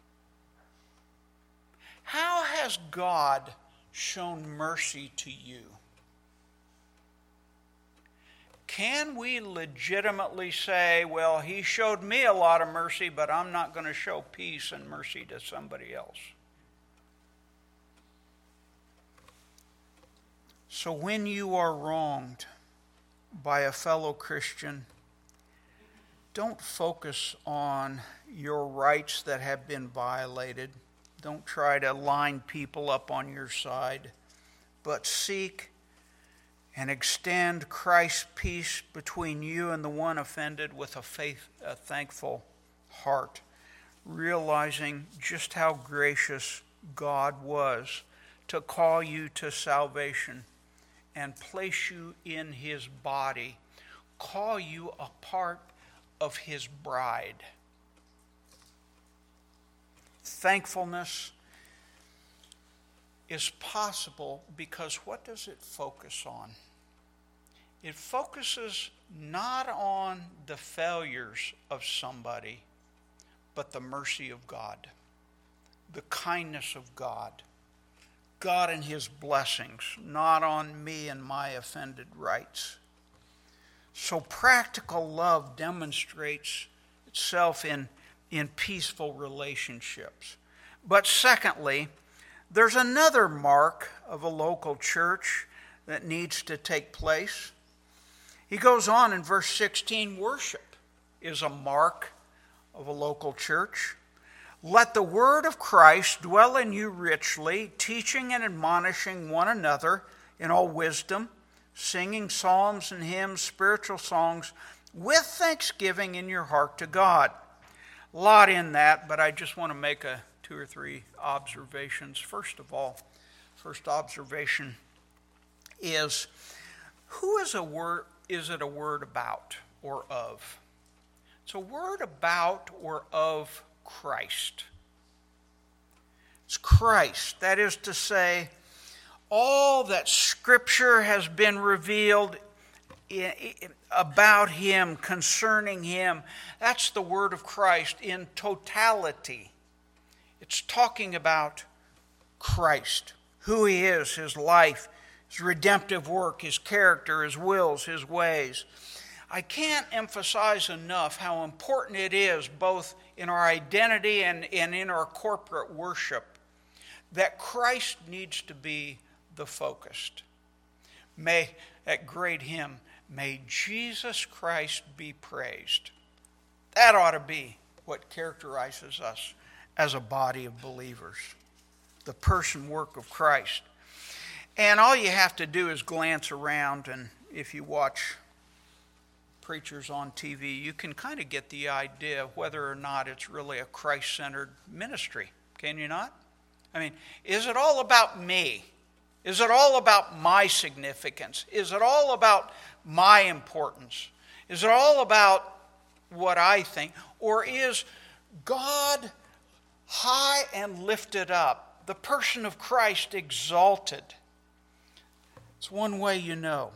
How has God shown mercy to you? Can we legitimately say, well, he showed me a lot of mercy, but I'm not going to show peace and mercy to somebody else? So when you are wronged by a fellow Christian, don't focus on your rights that have been violated. Don't try to line people up on your side, but seek and extend Christ's peace between you and the one offended with a thankful heart, realizing just how gracious God was to call you to salvation and place you in his body, call you a part of his bride. Thankfulness is possible because what does it focus on? It focuses not on the failures of somebody, but the mercy of God, the kindness of God, God and his blessings, not on me and my offended rights. So practical love demonstrates itself in peaceful relationships. But secondly, there's another mark of a local church that needs to take place. He goes on in verse 16, worship is a mark of a local church. Let the word of Christ dwell in you richly, teaching and admonishing one another in all wisdom, singing psalms and hymns, spiritual songs, with thanksgiving in your heart to God. A lot in that, but I just want to make two or three observations. First of all, first observation is, who is it a word about or of? It's a word about or of Christ. It's Christ. That is to say, all that Scripture has been revealed about him, concerning him, that's the word of Christ in totality. It's talking about Christ, who he is, his life, his redemptive work, his character, his wills, his ways. I can't emphasize enough how important it is, both in our identity and in our corporate worship, that Christ needs to be the focus. May, that great hymn, may Jesus Christ be praised. That ought to be what characterizes us as a body of believers. The person work of Christ. And all you have to do is glance around, and if you watch preachers on TV, you can kind of get the idea of whether or not it's really a Christ-centered ministry. Can you not? I mean, is it all about me? Is it all about my significance? Is it all about my importance? Is it all about what I think? Or is God high and lifted up, the person of Christ exalted? It's one way you know.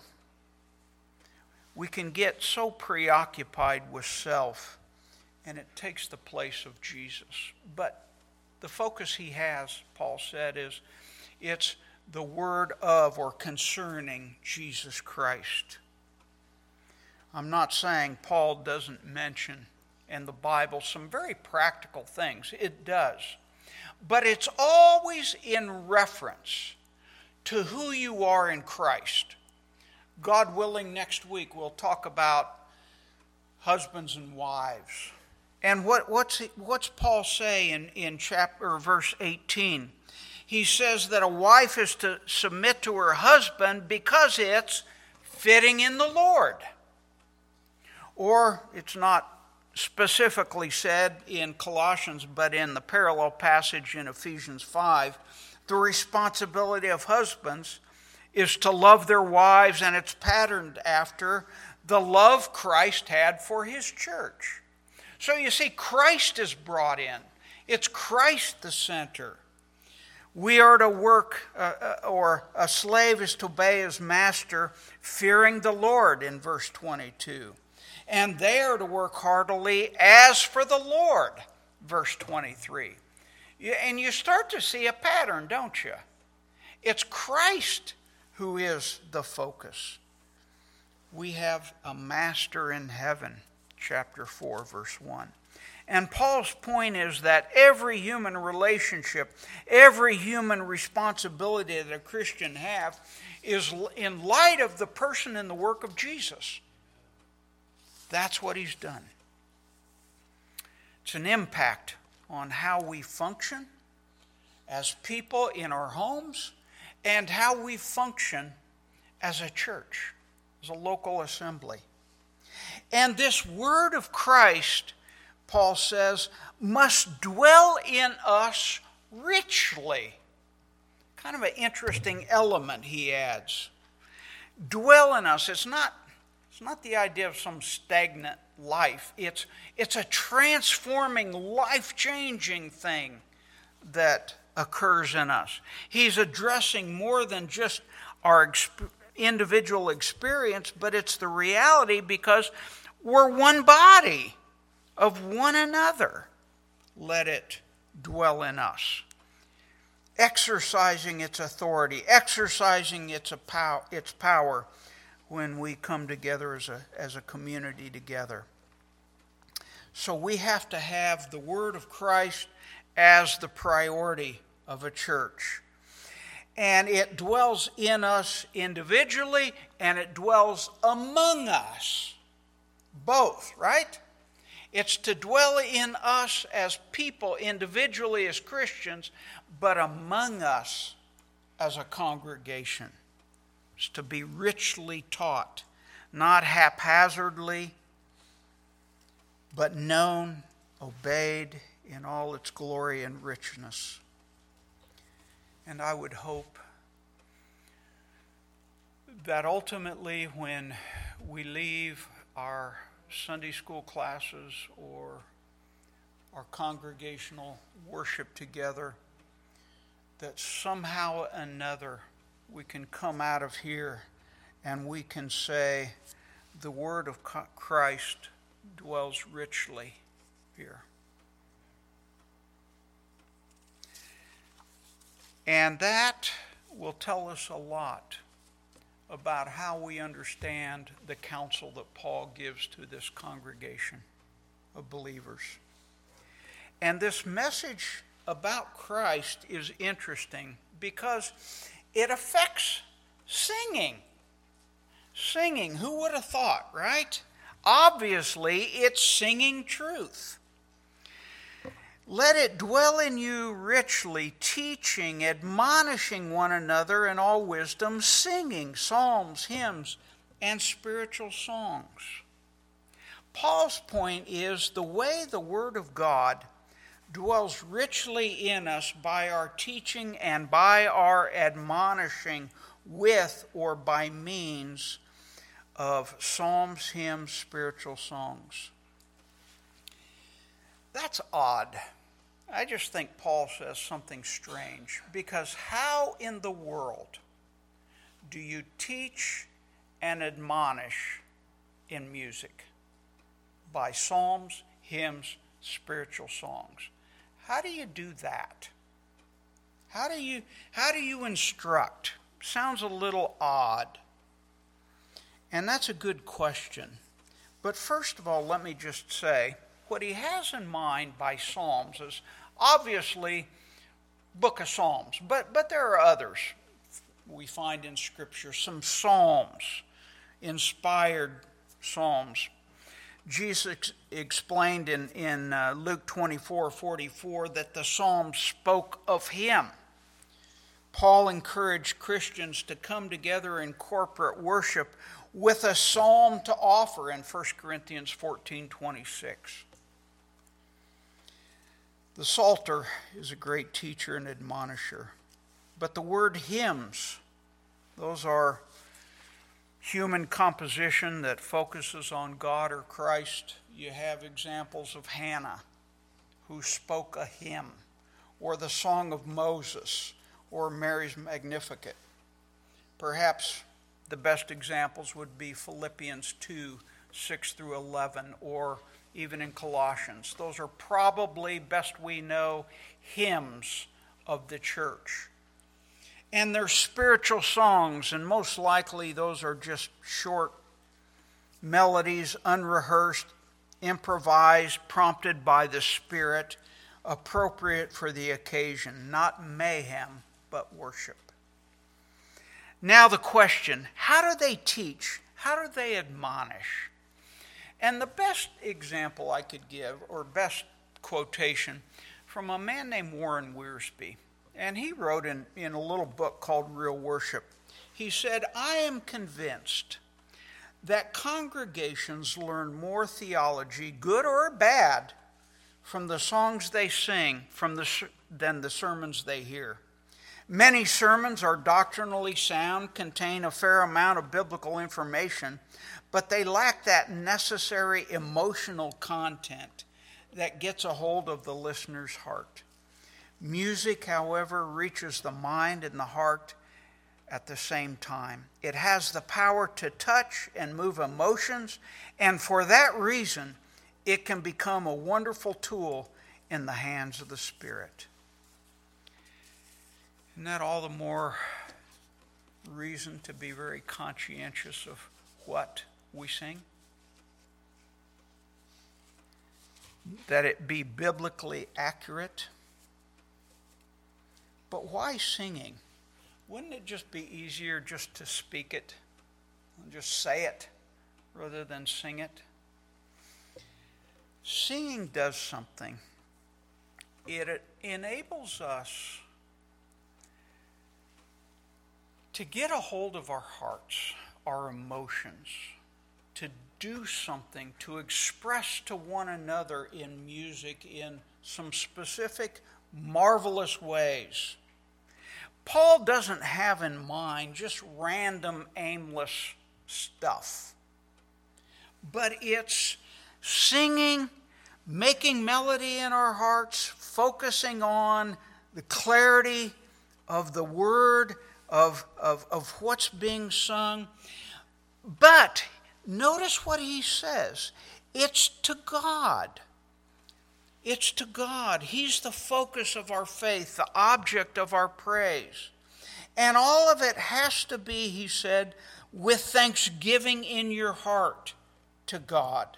We can get so preoccupied with self, and it takes the place of Jesus. But the focus he has, Paul said, is it's the word of or concerning Jesus Christ. I'm not saying Paul doesn't mention in the Bible some very practical things. It does. But it's always in reference to who you are in Christ. God willing, next week we'll talk about husbands and wives. And what's Paul say in verse 18? He says that a wife is to submit to her husband because it's fitting in the Lord. Or it's not specifically said in Colossians, but in the parallel passage in Ephesians 5, the responsibility of husbands is to love their wives, and it's patterned after the love Christ had for his church. So you see, Christ is brought in. It's Christ the center. We are to work, or a slave is to obey his master, fearing the Lord in verse 22. And they are to work heartily as for the Lord, verse 23. And you start to see a pattern, don't you? It's Christ who is the focus. We have a master in heaven, chapter 4, verse 1. And Paul's point is that every human relationship, every human responsibility that a Christian has is in light of the person and the work of Jesus. That's what he's done. It's an impact on how we function as people in our homes and how we function as a church, as a local assembly. And this word of Christ, Paul says, must dwell in us richly. Kind of an interesting element he adds. Dwell in us. It's not the idea of some stagnant life. It's a transforming, life-changing thing that occurs in us. He's addressing more than just our individual experience, but it's the reality because we're one body of one another. Let it dwell in us. Exercising its authority, exercising its power when we come together as a community together. So we have to have the word of Christ as the priority of a church. And it dwells in us individually, and it dwells among us. Both, right? It's to dwell in us as people, individually as Christians, but among us as a congregation. It's to be richly taught, not haphazardly, but known, obeyed in all its glory and richness. And I would hope that ultimately when we leave our Sunday school classes or our congregational worship together, that somehow or another we can come out of here and we can say, the word of Christ dwells richly here. And that will tell us a lot about how we understand the counsel that Paul gives to this congregation of believers. And this message about Christ is interesting because it affects singing. Singing, who would have thought, right? Obviously, it's singing truth. Let it dwell in you richly, teaching, admonishing one another in all wisdom, singing psalms, hymns, and spiritual songs. Paul's point is the way the Word of God dwells richly in us by our teaching and by our admonishing with or by means of psalms, hymns, spiritual songs. That's odd. I just think Paul says something strange, because how in the world do you teach and admonish in music? By psalms, hymns, spiritual songs. How do you do that? How do you instruct? Sounds a little odd. And that's a good question. But first of all, let me just say, what he has in mind by psalms is obviously book of Psalms, but there are others we find in Scripture, some psalms, inspired psalms. Jesus explained in Luke 24:44 that the Psalms spoke of him. Paul encouraged Christians to come together in corporate worship with a psalm to offer in 1 Corinthians 14:26. The Psalter is a great teacher and admonisher. But the word hymns, those are human composition that focuses on God or Christ. You have examples of Hannah, who spoke a hymn, or the Song of Moses, or Mary's Magnificat. Perhaps the best examples would be Philippians 2:6-11, or even in Colossians. Those are probably, best we know, hymns of the church. And they're spiritual songs, and most likely those are just short melodies, unrehearsed, improvised, prompted by the Spirit, appropriate for the occasion, not mayhem, but worship. Now the question, how do they teach? How do they admonish? And the best example I could give, or best quotation, from a man named Warren Wiersbe. And he wrote in a little book called Real Worship. He said, "I am convinced that congregations learn more theology, good or bad, from the songs they sing than the sermons they hear. Many sermons are doctrinally sound, contain a fair amount of biblical information, but they lack that necessary emotional content that gets a hold of the listener's heart. Music, however, reaches the mind and the heart at the same time. It has the power to touch and move emotions, and for that reason, it can become a wonderful tool in the hands of the Spirit." Isn't that all the more reason to be very conscientious of what we sing? That it be biblically accurate. But why singing? Wouldn't it just be easier just to speak it, and just say it, rather than sing it? Singing does something. It enables us to get a hold of our hearts, our emotions, to do something, to express to one another in music in some specific, marvelous ways. Paul doesn't have in mind just random, aimless stuff. But it's singing, making melody in our hearts, focusing on the clarity of the word, of what's being sung. But notice what he says. It's to God. It's to God. He's the focus of our faith, the object of our praise. And all of it has to be, he said, with thanksgiving in your heart to God.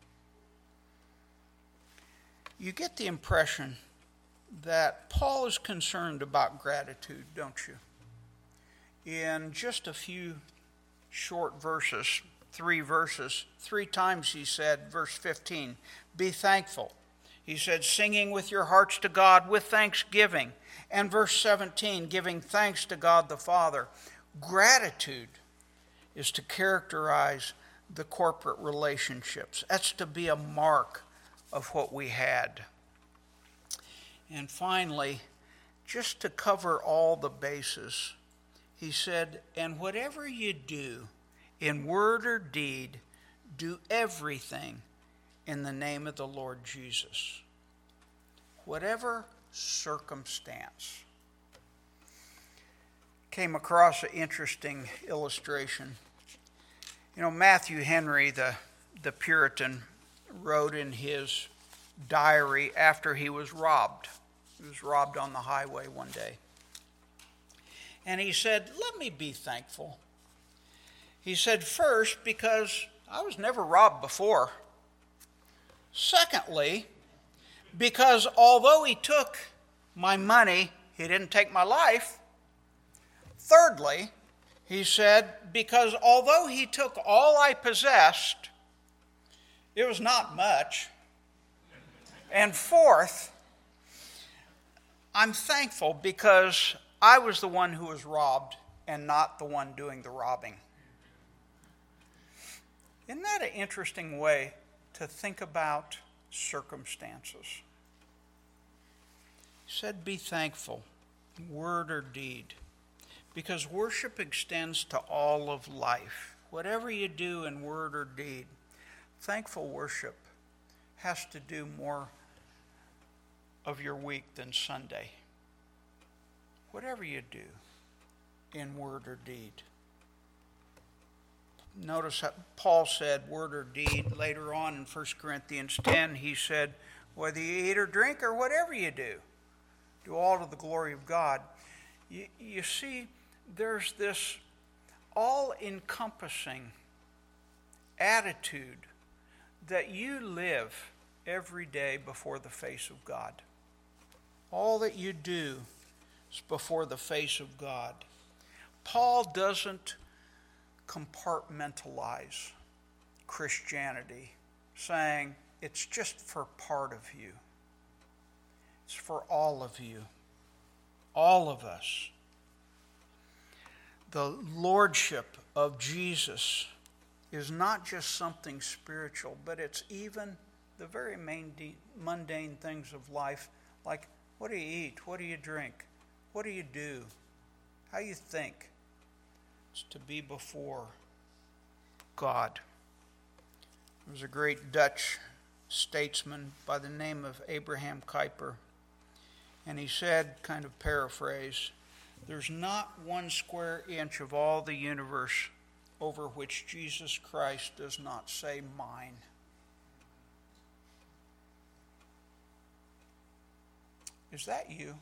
You get the impression that Paul is concerned about gratitude, don't you? In just a few short verses, 3 verses, 3 times he said, verse 15, be thankful. He said, singing with your hearts to God with thanksgiving. And verse 17, giving thanks to God the Father. Gratitude is to characterize the corporate relationships. That's to be a mark of what we had. And finally, just to cover all the bases, he said, and whatever you do, in word or deed, do everything in the name of the Lord Jesus. Whatever circumstance. Came across an interesting illustration. You know, Matthew Henry, the Puritan, wrote in his diary after he was robbed. He was robbed on the highway one day. And he said, let me be thankful. He said, first, because I was never robbed before. Secondly, because although he took my money, he didn't take my life. Thirdly, he said, because although he took all I possessed, It was not much. And fourth, I'm thankful because I was the one who was robbed and not the one doing the robbing. Isn't that an interesting way to think about circumstances? He said, be thankful, word or deed, because worship extends to all of life. Whatever you do in word or deed, thankful worship has to do more of your week than Sunday. Whatever you do in word or deed. Notice how Paul said word or deed. Later on in 1 Corinthians 10, he said, whether you eat or drink or whatever you do all to the glory of God. You see, there's this all-encompassing attitude that you live every day before the face of God. All that you do is before the face of God. Paul doesn't compartmentalize Christianity, saying it's just for part of you. It's for all of you, all of us. The lordship of Jesus is not just something spiritual, but it's even the very mundane things of life, like what do you eat, what do you drink, what do you do, how you think. It's to be before God. There was a great Dutch statesman by the name of Abraham Kuyper, and he said, kind of paraphrase, there's not 1 square inch of all the universe over which Jesus Christ does not say mine. Is that you?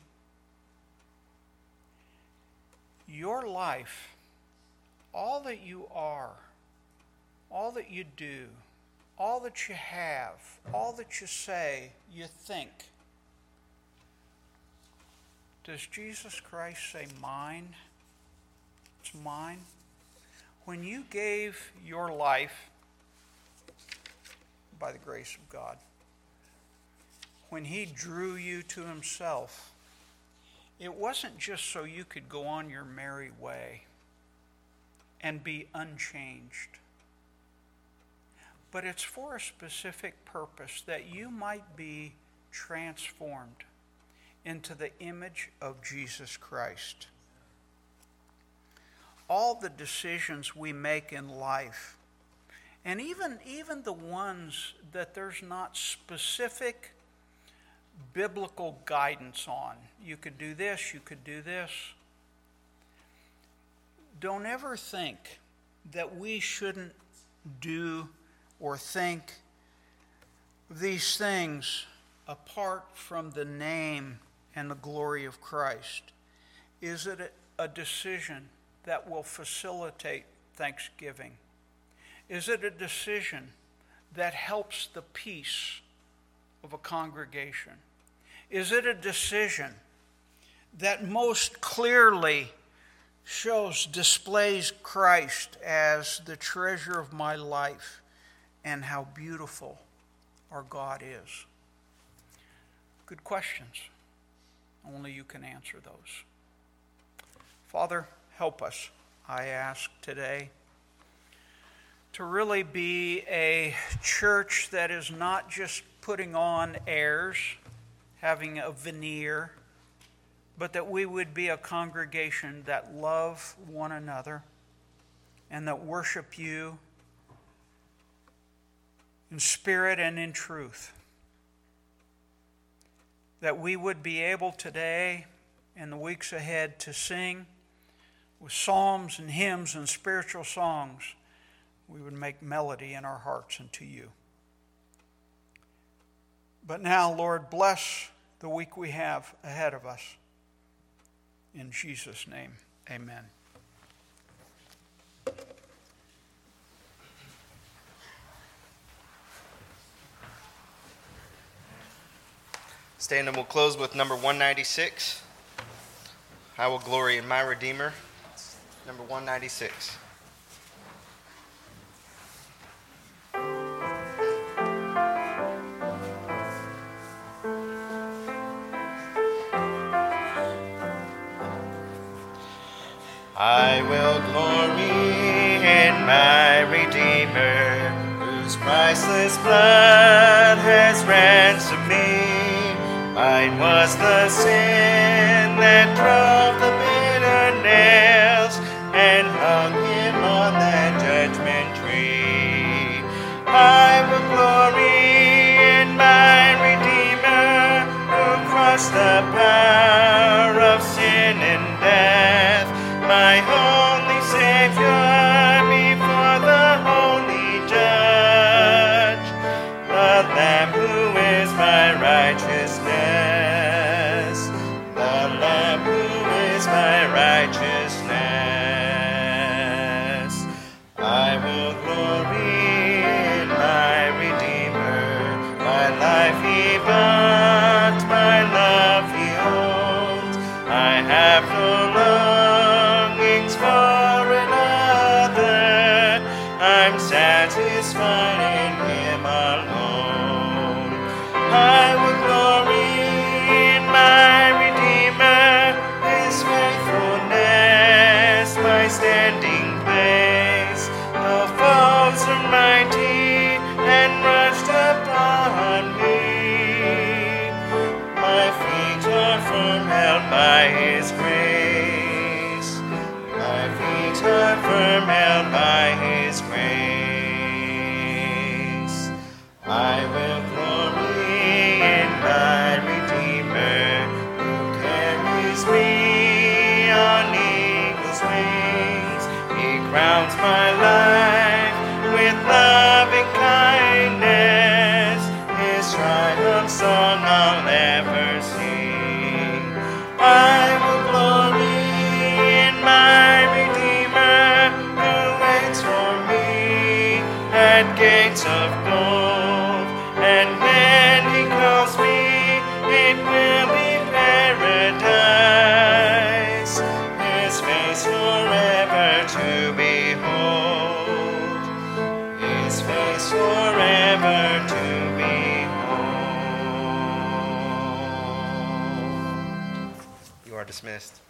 Your life, all that you are, all that you do, all that you have, all that you say, you think. Does Jesus Christ say mine? It's mine. When you gave your life by the grace of God, when he drew you to himself, it wasn't just so you could go on your merry way and be unchanged, but it's for a specific purpose, that you might be transformed into the image of Jesus Christ. All the decisions we make in life, and even the ones that there's not specific biblical guidance on. You could do this, you could do this. Don't ever think that we shouldn't do or think these things apart from the name and the glory of Christ. Is it a decision that will facilitate thanksgiving? Is it a decision that helps the peace of a congregation? Is it a decision that most clearly displays Christ as the treasure of my life and how beautiful our God is? Good questions. Only you can answer those. Father, help us, I ask today, to really be a church that is not just putting on airs, having a veneer, but that we would be a congregation that love one another and that worship you in spirit and in truth. That we would be able today and the weeks ahead to sing with psalms and hymns and spiritual songs. We would make melody in our hearts unto you. But now, Lord, bless the week we have ahead of us. In Jesus' name, amen. Stand and we'll close with number 196. I will glory in my Redeemer. Number 196. I will glory in my Redeemer, whose priceless blood has ransomed me. Mine was the sin that drove the bitter nails and hung him on that judgment tree. I will glory in my Redeemer, who crushed the power of sin and death, my only Savior before the holy Judge, the Lamb who is my righteousness, the Lamb who is my righteousness. I will glory in my Redeemer, my life he bought, my love he owns. I have no longings for another, I'm satisfied in him alone. I will glory in my Redeemer, his faithfulness, my standing place. The foes are mighty and rushed upon me. My feet are firm, held by his grace. My feet are firm, held by his grace. I will glory in my Redeemer, who carries me on eagle's wings. He crowns my life with loving kindness. His triumph song I'll ever sing. I will glory in my Redeemer, who waits for me at gates of gold. And when he calls me, it will be paradise, his face forever to behold, his face forever to behold. You are dismissed.